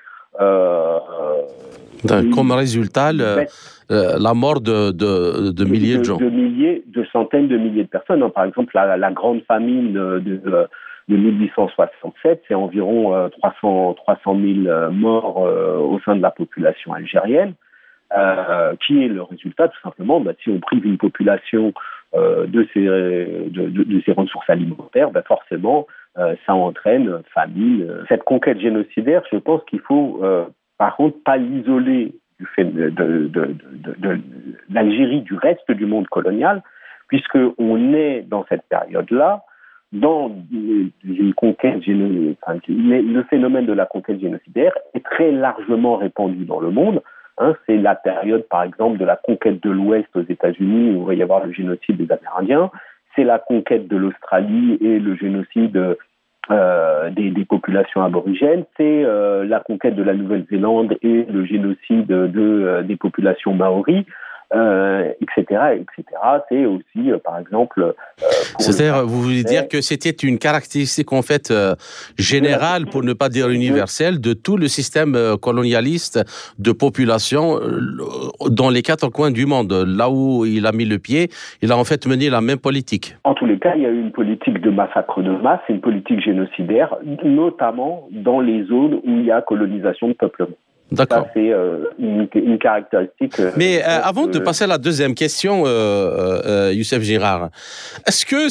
comme résultat la mort de milliers de gens. De centaines de milliers de personnes. Par exemple, la grande famine de 1867, c'est environ 300 000 morts au sein de la population algérienne, qui est le résultat tout simplement, si on prive une population de ses ressources alimentaires, forcément, ça entraîne famine. Cette conquête génocidaire, je pense qu'il faut, par contre, pas l'isoler du fait de l'Algérie du reste du monde colonial, puisqu'on est dans cette période-là, dans une conquête le phénomène de la conquête génocidaire est très largement répandu dans le monde. C'est la période, par exemple, de la conquête de l'Ouest aux États-Unis, où il va y avoir le génocide des Amérindiens. C'est la conquête de l'Australie et le génocide des populations aborigènes. C'est la conquête de la Nouvelle-Zélande et le génocide des populations maoris. Etc. C'est aussi, par exemple... C'est-à-dire, vous voulez dire que c'était une caractéristique, en fait, générale, pour ne pas dire universelle, de tout le système colonialiste de population dans les 4 coins du monde. Là où il a mis le pied, il a en fait mené la même politique. En tous les cas, il y a eu une politique de massacre de masse, une politique génocidaire, notamment dans les zones où il y a colonisation de peuplement. D'accord. Ça, c'est une caractéristique. Mais avant de passer à la deuxième question, Youssef Girard, est-ce que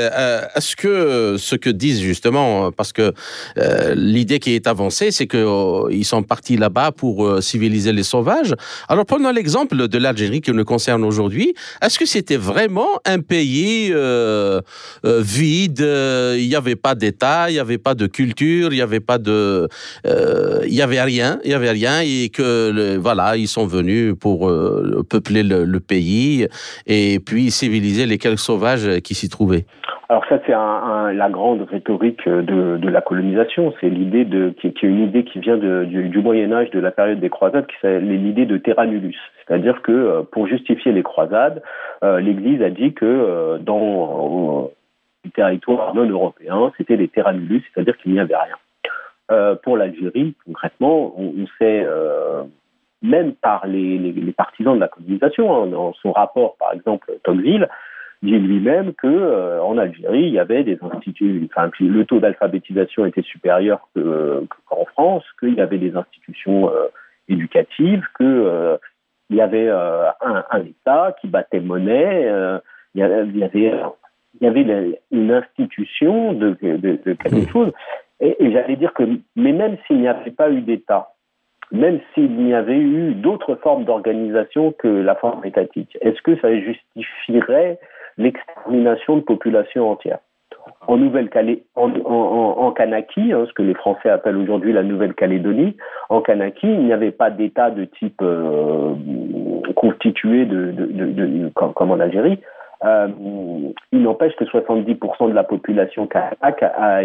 ce que disent justement, parce que l'idée qui est avancée, c'est qu'ils sont partis là-bas pour civiliser les sauvages. Alors, prenons l'exemple de l'Algérie qui nous concerne aujourd'hui. Est-ce que c'était vraiment un pays vide? Il n'y avait pas d'État, il n'y avait pas de culture, il n'y avait pas de, il y avait rien. Et que ils sont venus pour peupler le pays et puis civiliser les quelques sauvages qui s'y trouvaient. Alors ça, c'est la grande rhétorique de la colonisation. C'est l'idée qui est une idée qui vient du Moyen Âge, de la période des croisades, qui c'est l'idée de terra nullius. C'est-à-dire que pour justifier les croisades, l'Église a dit que dans les territoires non européens, c'était des terra nullius, c'est-à-dire qu'il n'y avait rien. Pour l'Algérie, concrètement, on sait, même par les partisans de la colonisation, dans son rapport, par exemple, Tocqueville, dit lui-même que en Algérie, il y avait des instituts, le taux d'alphabétisation était supérieur qu'en France, qu'il y avait des institutions éducatives, qu'il y avait un État qui battait monnaie, il y avait une institution de quelque chose. Et j'allais dire que, mais même s'il n'y avait pas eu d'État, même s'il n'y avait eu d'autres formes d'organisation que la forme étatique, est-ce que ça justifierait l'extermination de populations entières? En Nouvelle-Calédonie, en Kanaki, ce que les Français appellent aujourd'hui la Nouvelle-Calédonie, en Kanaki, il n'y avait pas d'État de type constitué comme en Algérie. Il n'empêche que 70% de la population kanak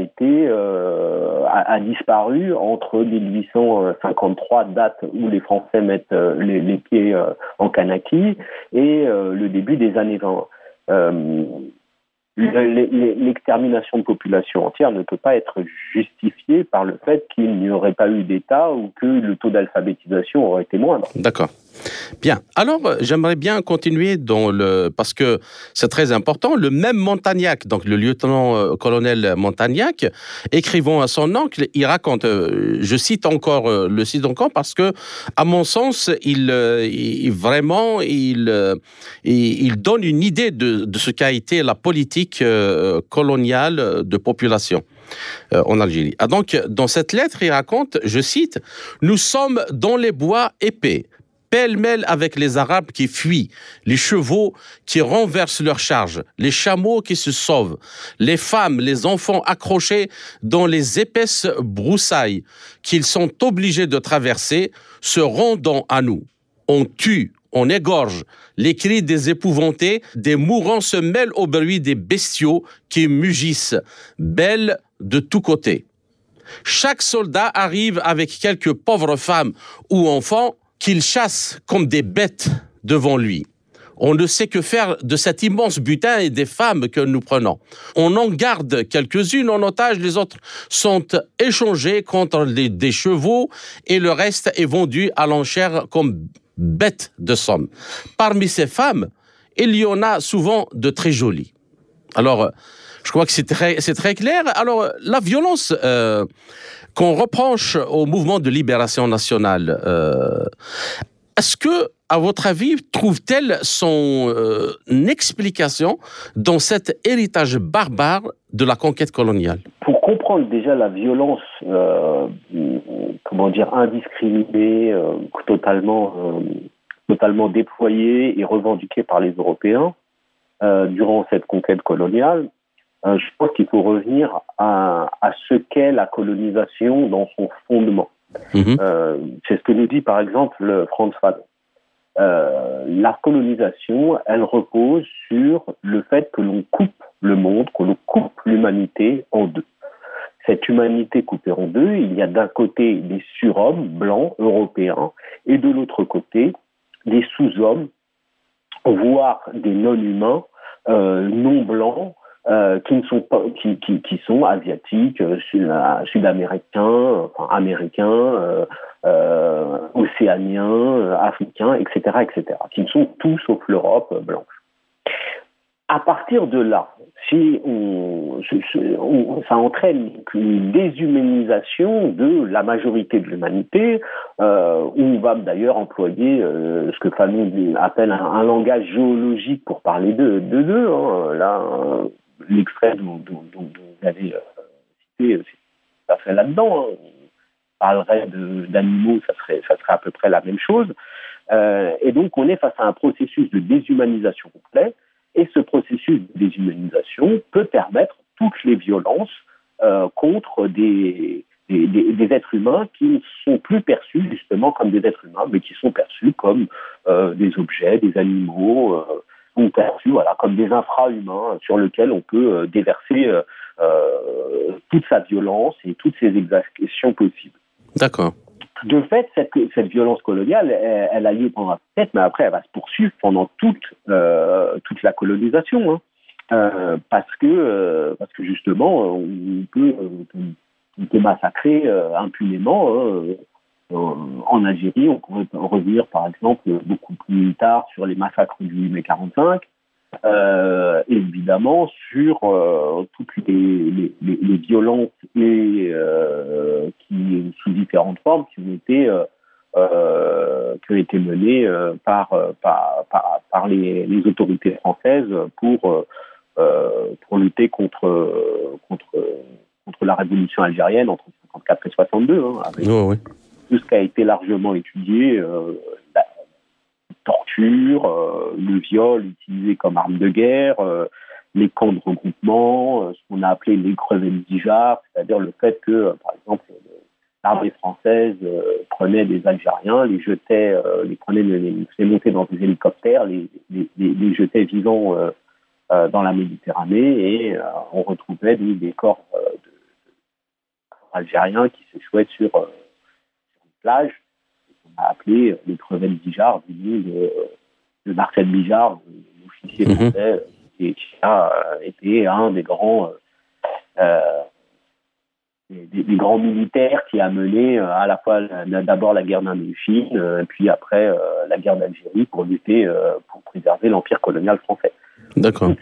a disparu entre 1853, date où les Français mettent les pieds en Kanaki, et le début des années 20. L'extermination de populations entières ne peut pas être justifiée par le fait qu'il n'y aurait pas eu d'État ou que le taux d'alphabétisation aurait été moindre. D'accord. Bien. Alors, j'aimerais bien continuer parce que c'est très important. Le même Montagnac, donc le lieutenant-colonel Montagnac, écrivant à son oncle, il raconte, je cite encore parce que, à mon sens, il donne une idée de ce qu'a été la politique coloniale de population en Algérie. Donc, dans cette lettre, il raconte, je cite, « Nous sommes dans les bois épais, pêle-mêle avec les Arabes qui fuient, les chevaux qui renversent leurs charges, les chameaux qui se sauvent, les femmes, les enfants accrochés dans les épaisses broussailles qu'ils sont obligés de traverser, se rendant à nous. On tue, on égorge. Les cris des épouvantés, des mourants se mêlent au bruit des bestiaux qui mugissent, belles de tous côtés. Chaque soldat arrive avec quelques pauvres femmes ou enfants qu'il chasse comme des bêtes devant lui. On ne sait que faire de cet immense butin et des femmes que nous prenons. On en garde quelques-unes en otage, les autres sont échangées contre des chevaux et le reste est vendu à l'enchère comme bêtes de somme. Parmi ces femmes, il y en a souvent de très jolies. Alors, je crois que c'est très clair. Alors, la violence qu'on reproche au mouvement de libération nationale, est-ce que, à votre avis, trouve-t-elle son explication dans cet héritage barbare de la conquête coloniale? Pour comprendre déjà la violence, indiscriminée, totalement déployée et revendiquée par les Européens durant cette conquête coloniale, je pense qu'il faut revenir à ce qu'est la colonisation dans son fondement. C'est ce que nous dit par exemple Frantz Fanon. La colonisation, elle repose sur le fait que l'on coupe le monde, que l'on coupe l'humanité en deux. Cette humanité coupée en deux, il y a d'un côté des surhommes blancs européens et de l'autre côté des sous-hommes, voire des non-humains non blancs qui ne sont pas, qui sont asiatiques, sud-américains, américains, océaniens, africains, etc., qui sont tous sauf l'Europe blanche. À partir de là, ça entraîne une déshumanisation de la majorité de l'humanité. On va d'ailleurs employer ce que Fanon appelle un langage géologique pour parler d'eux. Là, l'extrait dont vous avez cité, c'est tout à fait là-dedans. On parlerait d'animaux, ça serait à peu près la même chose. Et donc, on est face à un processus de déshumanisation complet. Et ce processus de déshumanisation peut permettre toutes les violences contre des êtres humains qui ne sont plus perçus justement comme des êtres humains, mais qui sont perçus comme des objets, des animaux, ou perçus comme des infra-humains sur lesquels on peut déverser toute sa violence et toutes ses exactions possibles. D'accord. De fait, cette violence coloniale, elle a lieu pendant la conquête, mais après, elle va se poursuivre pendant toute la colonisation, parce que justement, on peut massacrer impunément. En Algérie, on pourrait revenir, par exemple, beaucoup plus tard sur les massacres du 8 mai 45, et évidemment sur toutes les violences qui sous différentes formes qui ont été menées par les autorités françaises pour lutter contre la révolution algérienne entre 1954 et 1962, avec tout ce qui a été largement étudié. La torture, le viol utilisé comme arme de guerre, les camps de regroupement, ce qu'on a appelé les crevets de Dijar, c'est-à-dire le fait que, par exemple, l'armée française prenait des Algériens, les jetait, les montait dans des hélicoptères, les jetait vivants dans la Méditerranée, et on retrouvait des corps algériens qui s'échouaient sur une plage. On a appelé les crevets de Dijar, du nom de Marcel Bijard, l'officier français, qui a été un des grands militaires qui a mené à la fois d'abord la guerre d'Indochine, puis après la guerre d'Algérie pour lutter, pour préserver l'empire colonial français. D'accord.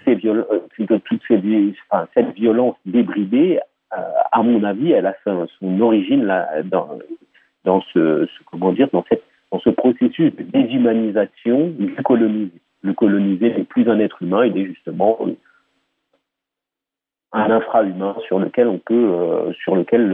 Cette violence débridée, à mon avis, elle a son origine dans ce processus de déshumanisation du colonisé. Le colonisé n'est plus un être humain, il est justement un infra-humain sur lequel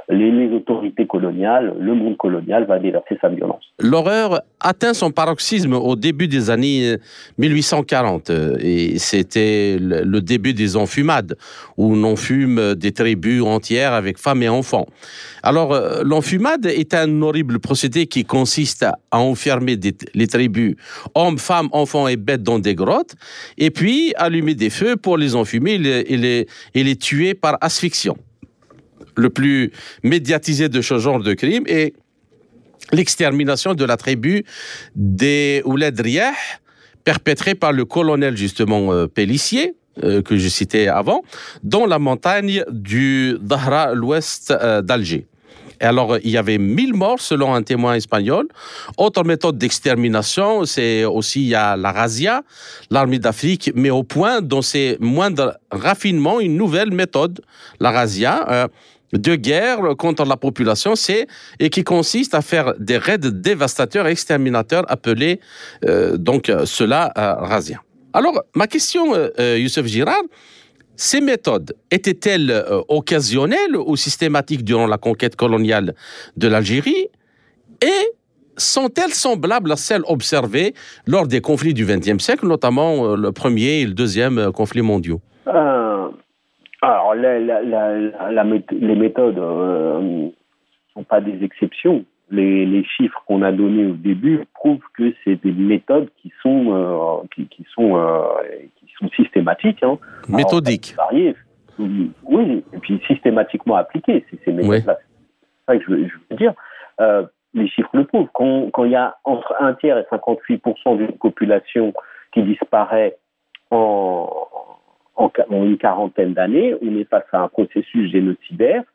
les autorités coloniales, le monde colonial va déverser sa violence. L'horreur atteint son paroxysme au début des années 1840 et c'était le début des enfumades où l'on fume des tribus entières avec femmes et enfants. Alors l'enfumade est un horrible procédé qui consiste à enfermer les tribus hommes, femmes, enfants et bêtes dans des grottes et puis allumer des feux pour les enfumer et les tuer par asphyxion. Le plus médiatisé de ce genre de crime est l'extermination de la tribu des Ouled Riyah, perpétrée par le colonel justement Pélissier, que je citais avant, dans la montagne du Dahra, à l'ouest d'Alger. Et alors, il y avait 1000 morts selon un témoin espagnol. Autre méthode d'extermination, c'est aussi il y a la razzia, l'armée d'Afrique, mais au point dont c'est moindre raffinement, une nouvelle méthode, la razzia, de guerre contre la population, et qui consiste à faire des raids dévastateurs et exterminateurs appelés donc cela razzia. Alors, ma question, Youssef Girard, ces méthodes étaient-elles occasionnelles ou systématiques durant la conquête coloniale de l'Algérie et sont-elles semblables à celles observées lors des conflits du XXe siècle, notamment le premier et le deuxième conflits mondiaux? Alors, les méthodes ne sont pas des exceptions. Les chiffres qu'on a donnés au début prouvent que c'est des méthodes qui sont systématiques. Hein. Méthodiques. Oui, et puis systématiquement appliquées, ces méthodes-là. C'est ça que je veux dire. Les chiffres le prouvent. Quand il y a entre 1 tiers et 58% d'une population qui disparaît en une quarantaine d'années, on est face à un processus génocidaire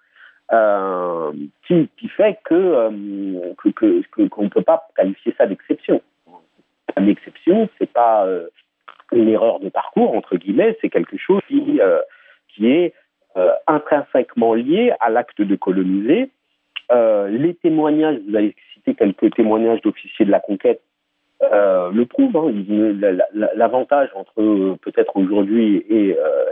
qui fait qu'on ne peut pas qualifier ça d'exception. Une exception, c'est pas une erreur de parcours, entre guillemets, c'est quelque chose qui est intrinsèquement lié à l'acte de coloniser. Les témoignages, vous avez cité quelques témoignages d'officiers de la conquête, le prouve. Hein. L'avantage entre peut-être aujourd'hui et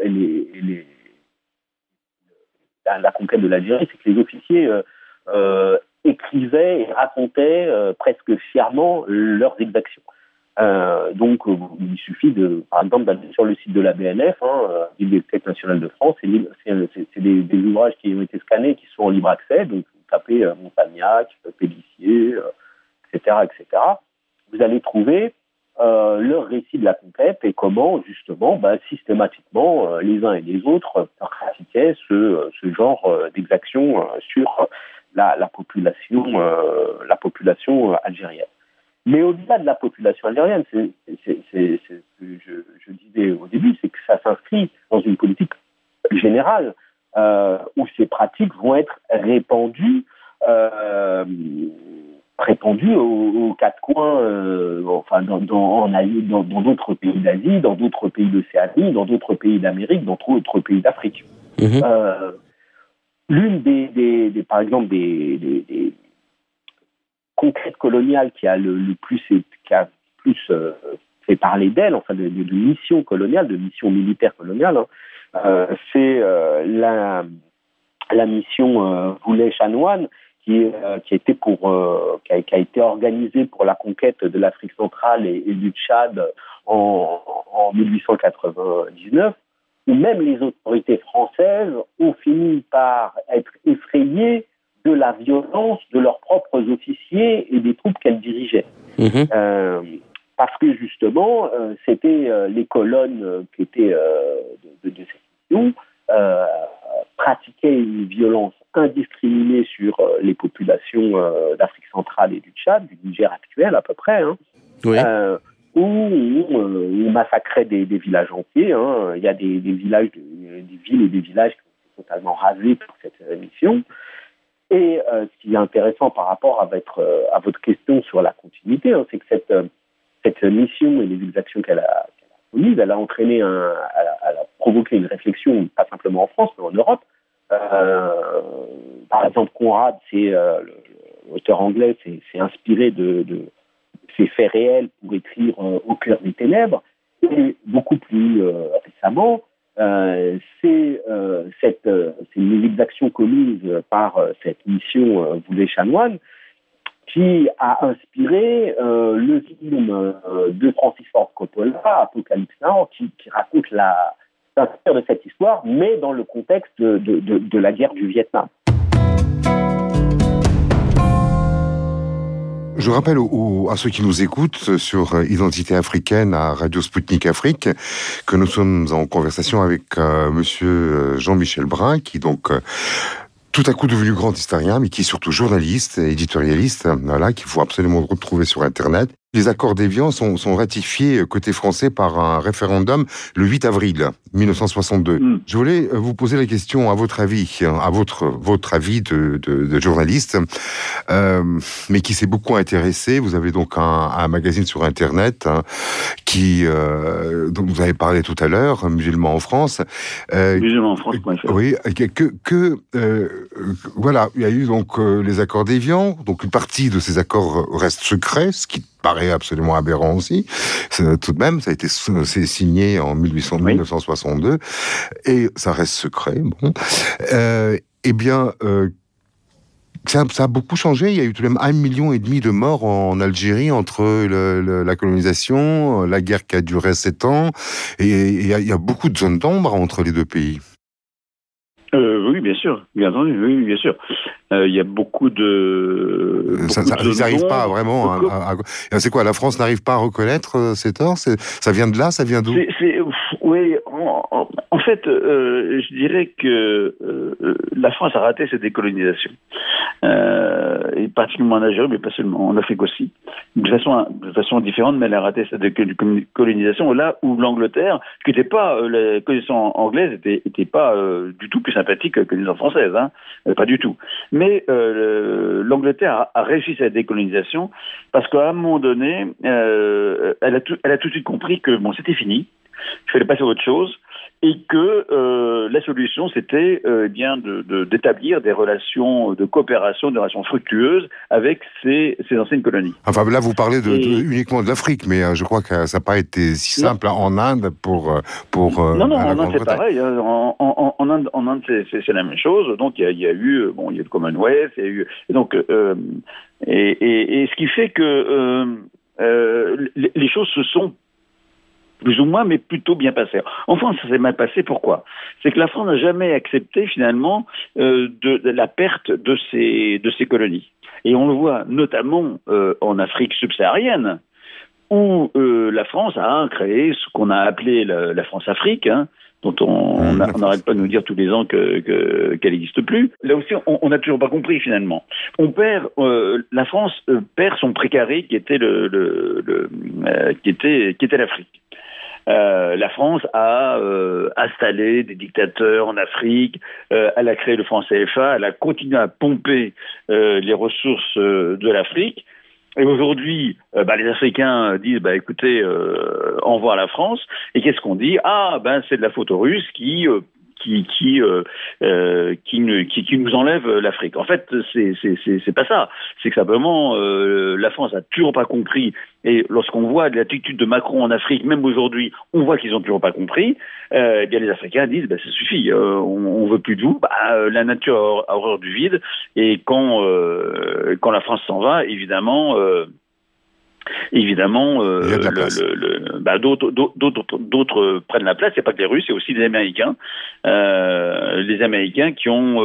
la conquête de l'Algérie, c'est que les officiers écrivaient et racontaient presque fièrement leurs exactions. Donc, il suffit par exemple, d'aller sur le site de la BNF, Bibliothèque nationale de France. C'est des ouvrages qui ont été scannés, qui sont en libre accès. Donc, vous tapez Montagnac, Pélissier, etc., etc. Vous allez trouver leur récit de la conquête et comment, justement, systématiquement, les uns et les autres pratiquaient ce genre d'exaction sur la population algérienne. Mais au-delà de la population algérienne, c'est ce que je disais au début, c'est que ça s'inscrit dans une politique générale où ces pratiques vont être répandues aux quatre coins, dans d'autres pays d'Asie, dans d'autres pays d'Océanie, dans d'autres pays d'Amérique, dans d'autres pays d'Afrique. Mmh. L'une par exemple, des conquêtes coloniales qui a le plus fait parler d'elle, enfin de mission coloniale, de mission militaire coloniale, c'est la mission Voulais-Chanoine, qui a été organisée pour la conquête de l'Afrique centrale et du Tchad en 1899, où même les autorités françaises ont fini par être effrayées de la violence de leurs propres officiers et des troupes qu'elles dirigeaient. Mmh. Parce que justement, c'était les colonnes qui étaient de cette mission pratiquaient une violence indiscriminée sur les populations d'Afrique centrale et du Tchad, du Niger actuel à peu près, oui. Où on massacrait des villages entiers. Il y a des villes et des villages qui ont été totalement rasés pour cette mission. Et ce qui est intéressant par rapport à votre question sur la continuité, c'est que cette mission et les exactions qu'elle a commises, elle a entraîné elle a provoqué une réflexion, pas simplement en France, mais en Europe. Par exemple, Conrad, l'auteur anglais, s'est inspiré de ces faits réels pour écrire Au cœur des ténèbres. Et beaucoup plus récemment, c'est les exactions commises par cette mission Boulay-Chanoine qui a inspiré le film de Francis Ford Coppola, Apocalypse Now, qui raconte s'inspire de cette histoire, mais dans le contexte de la guerre du Vietnam. Je rappelle à ceux qui nous écoutent sur Identité africaine à Radio Sputnik Afrique que nous sommes en conversation avec monsieur Jean-Michel Brun, qui donc tout à coup devenu grand historien, mais qui est surtout journaliste, éditorialiste, voilà, qu'il faut absolument retrouver sur Internet. Les accords d'Évian sont ratifiés côté français par un référendum le 8 avril 1962. Je voulais vous poser la question, à votre avis, à votre avis de journaliste, mais qui s'est beaucoup intéressé. Vous avez donc un magazine sur Internet dont vous avez parlé tout à l'heure, Musulmans en France. Musulmans en France, oui, voilà, il y a eu donc les accords d'Évian, donc une partie de ces accords reste secret, ce qui paraît absolument aberrant aussi. Tout de même, ça a été signé en 1962 et ça reste secret. Bon, eh bien, ça a beaucoup changé. Il y a eu tout de même 1,5 million de morts en Algérie entre la colonisation, la guerre qui a duré 7 ans, et il y a beaucoup de zones d'ombre entre les deux pays. Oui, bien sûr, bien entendu, oui, bien sûr. Il y a beaucoup de... Ils n'arrivent pas vraiment c'est quoi, la France n'arrive pas à reconnaître ces torts? Ça vient de là, ça vient d'où? Oui, en fait, je dirais que la France a raté cette décolonisation. Et particulièrement en Algérie, mais pas seulement, en Afrique aussi. De façon différente, mais elle a raté cette décolonisation là où l'Angleterre, qui n'était pas, la colonisation anglaise n'était pas du tout plus sympathique que la colonisation française, hein, pas du tout. Mais l'Angleterre a réussi cette décolonisation parce qu'à un moment donné, elle a tout de suite compris que bon, c'était fini, il fallait passer à autre chose, et que la solution c'était bien d'établir des relations de coopération, des relations fructueuses avec ces anciennes colonies. Enfin là vous parlez uniquement de l'Afrique, mais je crois que ça n'a pas été si simple en Inde pour non, en Inde c'est pareil. En Inde c'est la même chose. Donc il y a eu le Commonwealth, il y a eu donc et ce qui fait que les choses se sont plus ou moins, mais plutôt bien passé. En France, ça s'est mal passé. Pourquoi? C'est que la France n'a jamais accepté, finalement, de la perte de ses colonies. Et on le voit notamment en Afrique subsaharienne, où la France a créé ce qu'on a appelé la France-Afrique, hein, dont on n'arrête pas de nous dire tous les ans qu'elle n'existe plus. Là aussi, on n'a toujours pas compris, finalement. La France perd son précaré qui était qui était l'Afrique. La France a installé des dictateurs en Afrique, elle a créé le franc CFA, elle a continué à pomper les ressources de l'Afrique. Et aujourd'hui, les Africains disent, écoutez, au revoir à la France. Et qu'est-ce qu'on dit? C'est de la faute aux Russes qui nous enlève l'Afrique. En fait, c'est pas ça. C'est que simplement la France a toujours pas compris. Et lorsqu'on voit l'attitude de Macron en Afrique, même aujourd'hui, on voit qu'ils ont toujours pas compris. Bien les Africains disent, ça suffit, on veut plus de vous. La nature a horreur du vide. Et quand la France s'en va, évidemment, d'autres prennent la place. Il n'y a pas que les Russes, il y a aussi les Américains. Les Américains qui ont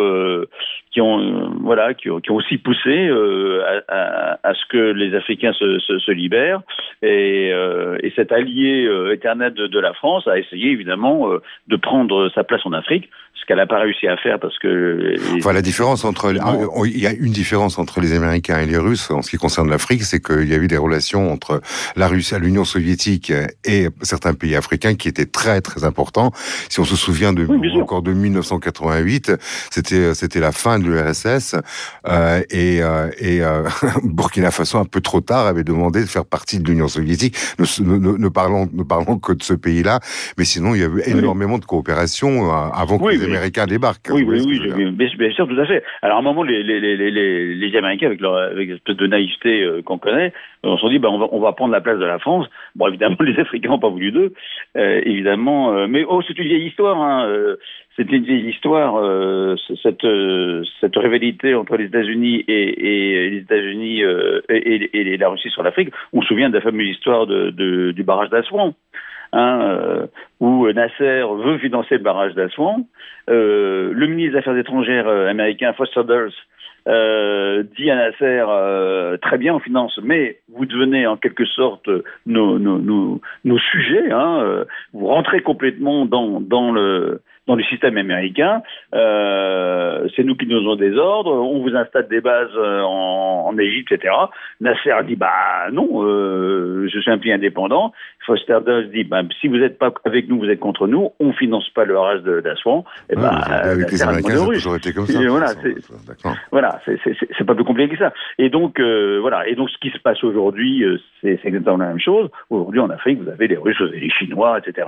aussi poussé à ce que les Africains se libèrent. Et cet allié éternel de la France a essayé évidemment de prendre sa place en Afrique, ce qu'elle n'a pas réussi à faire parce que... la différence il y a une différence entre les Américains et les Russes en ce qui concerne l'Afrique, c'est qu'il y a eu des relations entre la Russie, l'Union soviétique et certains pays africains qui étaient très très importants. Si on se souvient encore de 1988, c'était la fin de l'URSS et Burkina Faso un peu trop tard avait demandé de faire partie de l'Union soviétique. Ne parlons que de ce pays-là, mais sinon il y a eu énormément de coopération avant que les Américains débarquent. Oui, bien sûr, tout à fait. Alors à un moment, les Américains, avec l'espèce de naïveté qu'on connaît, on se dit, on va prendre la place de la France. Bon, évidemment, les Africains n'ont pas voulu d'eux, évidemment. Mais c'est une vieille histoire. C'est une vieille histoire, cette rivalité entre les États-Unis et les États-Unis et la Russie sur l'Afrique. On se souvient de la fameuse histoire du barrage d'Assouan. Où Nasser veut financer le barrage d'Assouan. Le ministre des Affaires étrangères américain, Foster Dulles, dit à Nasser, très bien, on finance, mais vous devenez en quelque sorte nos sujets, vous rentrez complètement dans le système américain, c'est nous qui nous donnons des ordres, on vous installe des bases en Égypte, etc. Nasser dit, non, je suis un pays indépendant. Foster Dulles dit, si vous n'êtes pas avec nous, vous êtes contre nous, on finance pas le barrage d'Assouan. Avec les Américains, ça a toujours été comme ça. Voilà, c'est pas plus compliqué que ça. Et donc, et donc ce qui se passe aujourd'hui, c'est exactement la même chose. Aujourd'hui, en Afrique, vous avez les Russes et les Chinois, etc.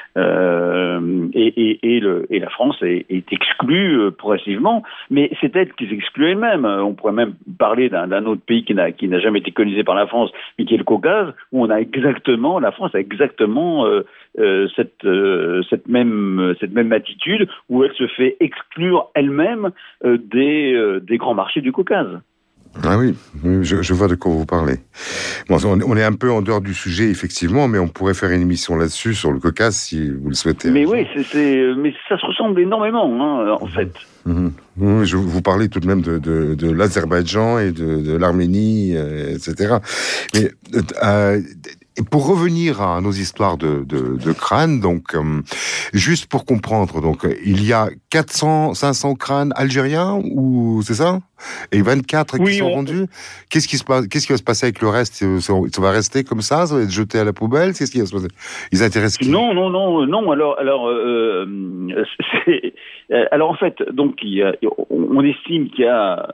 Et la France est exclue progressivement, mais c'est elle qui s'exclut elle-même. On pourrait même parler d'un autre pays qui n'a jamais été colonisé par la France, mais qui est le Caucase, où la France a exactement cette même attitude, où elle se fait exclure elle-même des grands marchés du Caucase. Ah oui, je vois de quoi vous parlez. Bon, on est un peu en dehors du sujet, effectivement, mais on pourrait faire une émission là-dessus, sur le Caucase, si vous le souhaitez. Mais oui, mais ça se ressemble énormément, en fait. Oui, je vous parlais tout de même de l'Azerbaïdjan et de l'Arménie, etc. Mais pour revenir à nos histoires de crânes, donc juste pour comprendre, donc il y a 500 crânes algériens, ou c'est ça, et 24 qui sont rendus. Qu'est-ce qui va se passer avec le reste? Ça va rester comme ça va être jeté à la poubelle? Qu'est-ce qui va se passer? Ils intéressent qui? Non. Alors en fait, donc on estime qu'il y a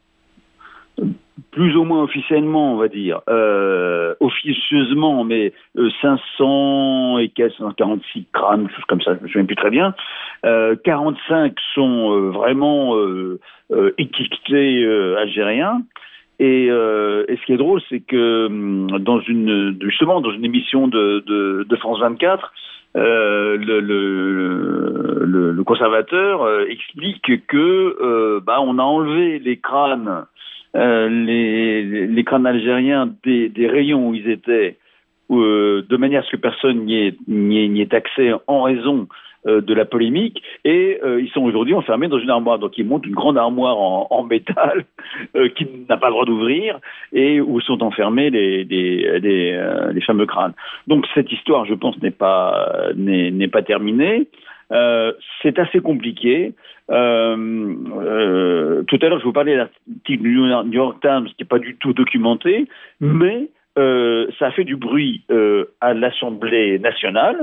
plus ou moins officiellement, on va dire, officieusement, mais 500 et 446 crânes, quelque chose comme ça, je ne me souviens plus très bien. 45 sont vraiment étiquetés algériens. Et ce qui est drôle, c'est que dans une émission de France 24, le conservateur explique que on a enlevé les crânes. Les crânes algériens des rayons où ils étaient, de manière à ce que personne n'y ait accès en raison de la polémique, et ils sont aujourd'hui enfermés dans une armoire. Donc ils montent une grande armoire en métal qui n'a pas le droit d'ouvrir, et où sont enfermés les fameux crânes. Donc cette histoire, je pense, n'est pas terminée. C'est assez compliqué. Tout à l'heure, je vous parlais de l'article du New York Times qui n'est pas du tout documenté, mais ça a fait du bruit à l'Assemblée nationale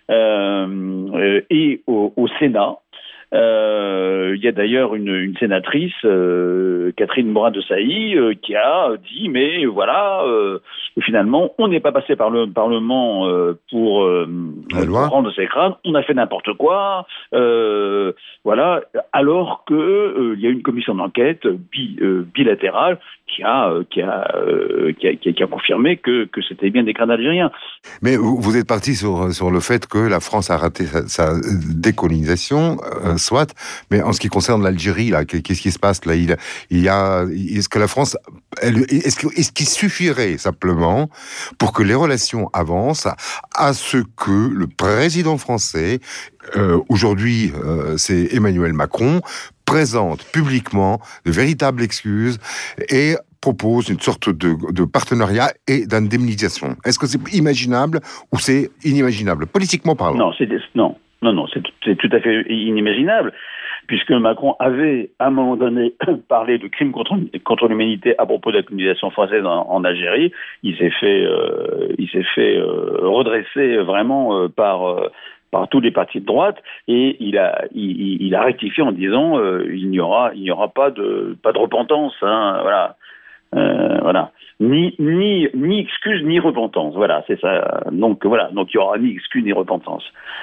et au Sénat. Il y a d'ailleurs une sénatrice, Catherine Morin-Desailly, qui a dit, mais voilà, finalement, on n'est pas passé par le Parlement pour rendre ces crânes, on a fait n'importe quoi, voilà, alors que il y a une commission d'enquête bilatérale qui a confirmé que c'était bien des crânes algériens. Mais vous êtes parti sur le fait que la France a raté sa décolonisation, soit, mais en ce qui concerne l'Algérie, là, qu'est-ce qui se passe là? Est-ce que la France, est-ce qu'il suffirait simplement pour que les relations avancent à ce que le président français, aujourd'hui c'est Emmanuel Macron, présente publiquement de véritables excuses et propose une sorte de partenariat et d'indemnisation? Est-ce que c'est imaginable ou c'est inimaginable, politiquement parlant? Non, c'est tout à fait inimaginable, puisque Macron avait, à un moment donné, parlé de crimes contre l'humanité à propos de la colonisation française en Algérie. Il s'est fait redresser vraiment par tous les partis de droite, et il a rectifié en disant il n'y aura pas de repentance, voilà. Voilà. Ni excuse ni repentance. Voilà, c'est ça. Donc voilà, donc il y aura ni excuse ni repentance.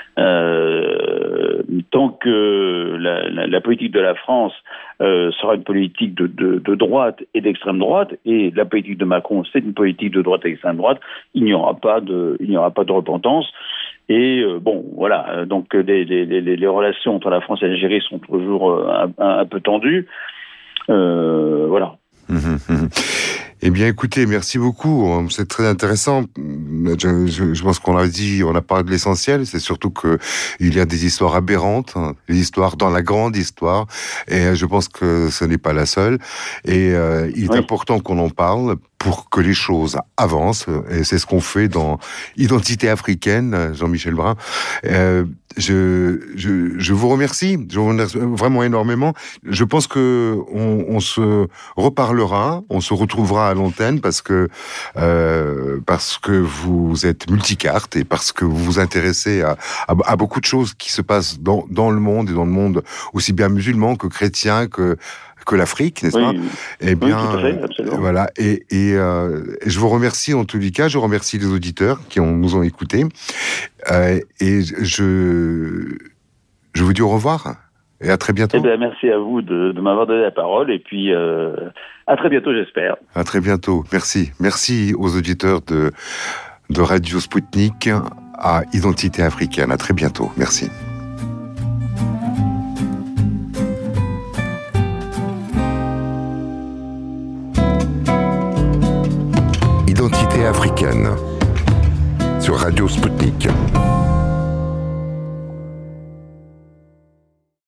Tant que la politique de la France sera une politique de droite et d'extrême droite, et la politique de Macron c'est une politique de droite et d'extrême droite, il n'y aura pas de repentance. Et bon, voilà. Donc les relations entre la France et l'Algérie sont toujours un peu tendues. Voilà. Eh bien, écoutez, merci beaucoup. C'est très intéressant. Je pense qu'on a parlé de l'essentiel. C'est surtout que il y a des histoires aberrantes, des histoires dans la grande histoire. Et je pense que ce n'est pas la seule. Et il est important qu'on en parle pour que les choses avancent. Et c'est ce qu'on fait dans Identité africaine, Jean-Michel Brun. Je vous remercie. Je vous remercie vraiment énormément. Je pense que on se reparlera, on se retrouvera à l'antenne parce que vous êtes multicarte et parce que vous vous intéressez à beaucoup de choses qui se passent dans le monde et dans le monde aussi bien musulman que chrétien que l'Afrique, n'est-ce pas? Eh bien, oui, tout à fait, absolument. Voilà. Et je vous remercie en tous les cas. Je remercie les auditeurs qui nous ont écoutés. Et je vous dis au revoir et à très bientôt. Eh bien, merci à vous de m'avoir donné la parole et puis à très bientôt, j'espère. À très bientôt. Merci. Merci aux auditeurs de Radio Sputnik à Identité africaine. À très bientôt. Merci. Identité africaine sur Radio Sputnik.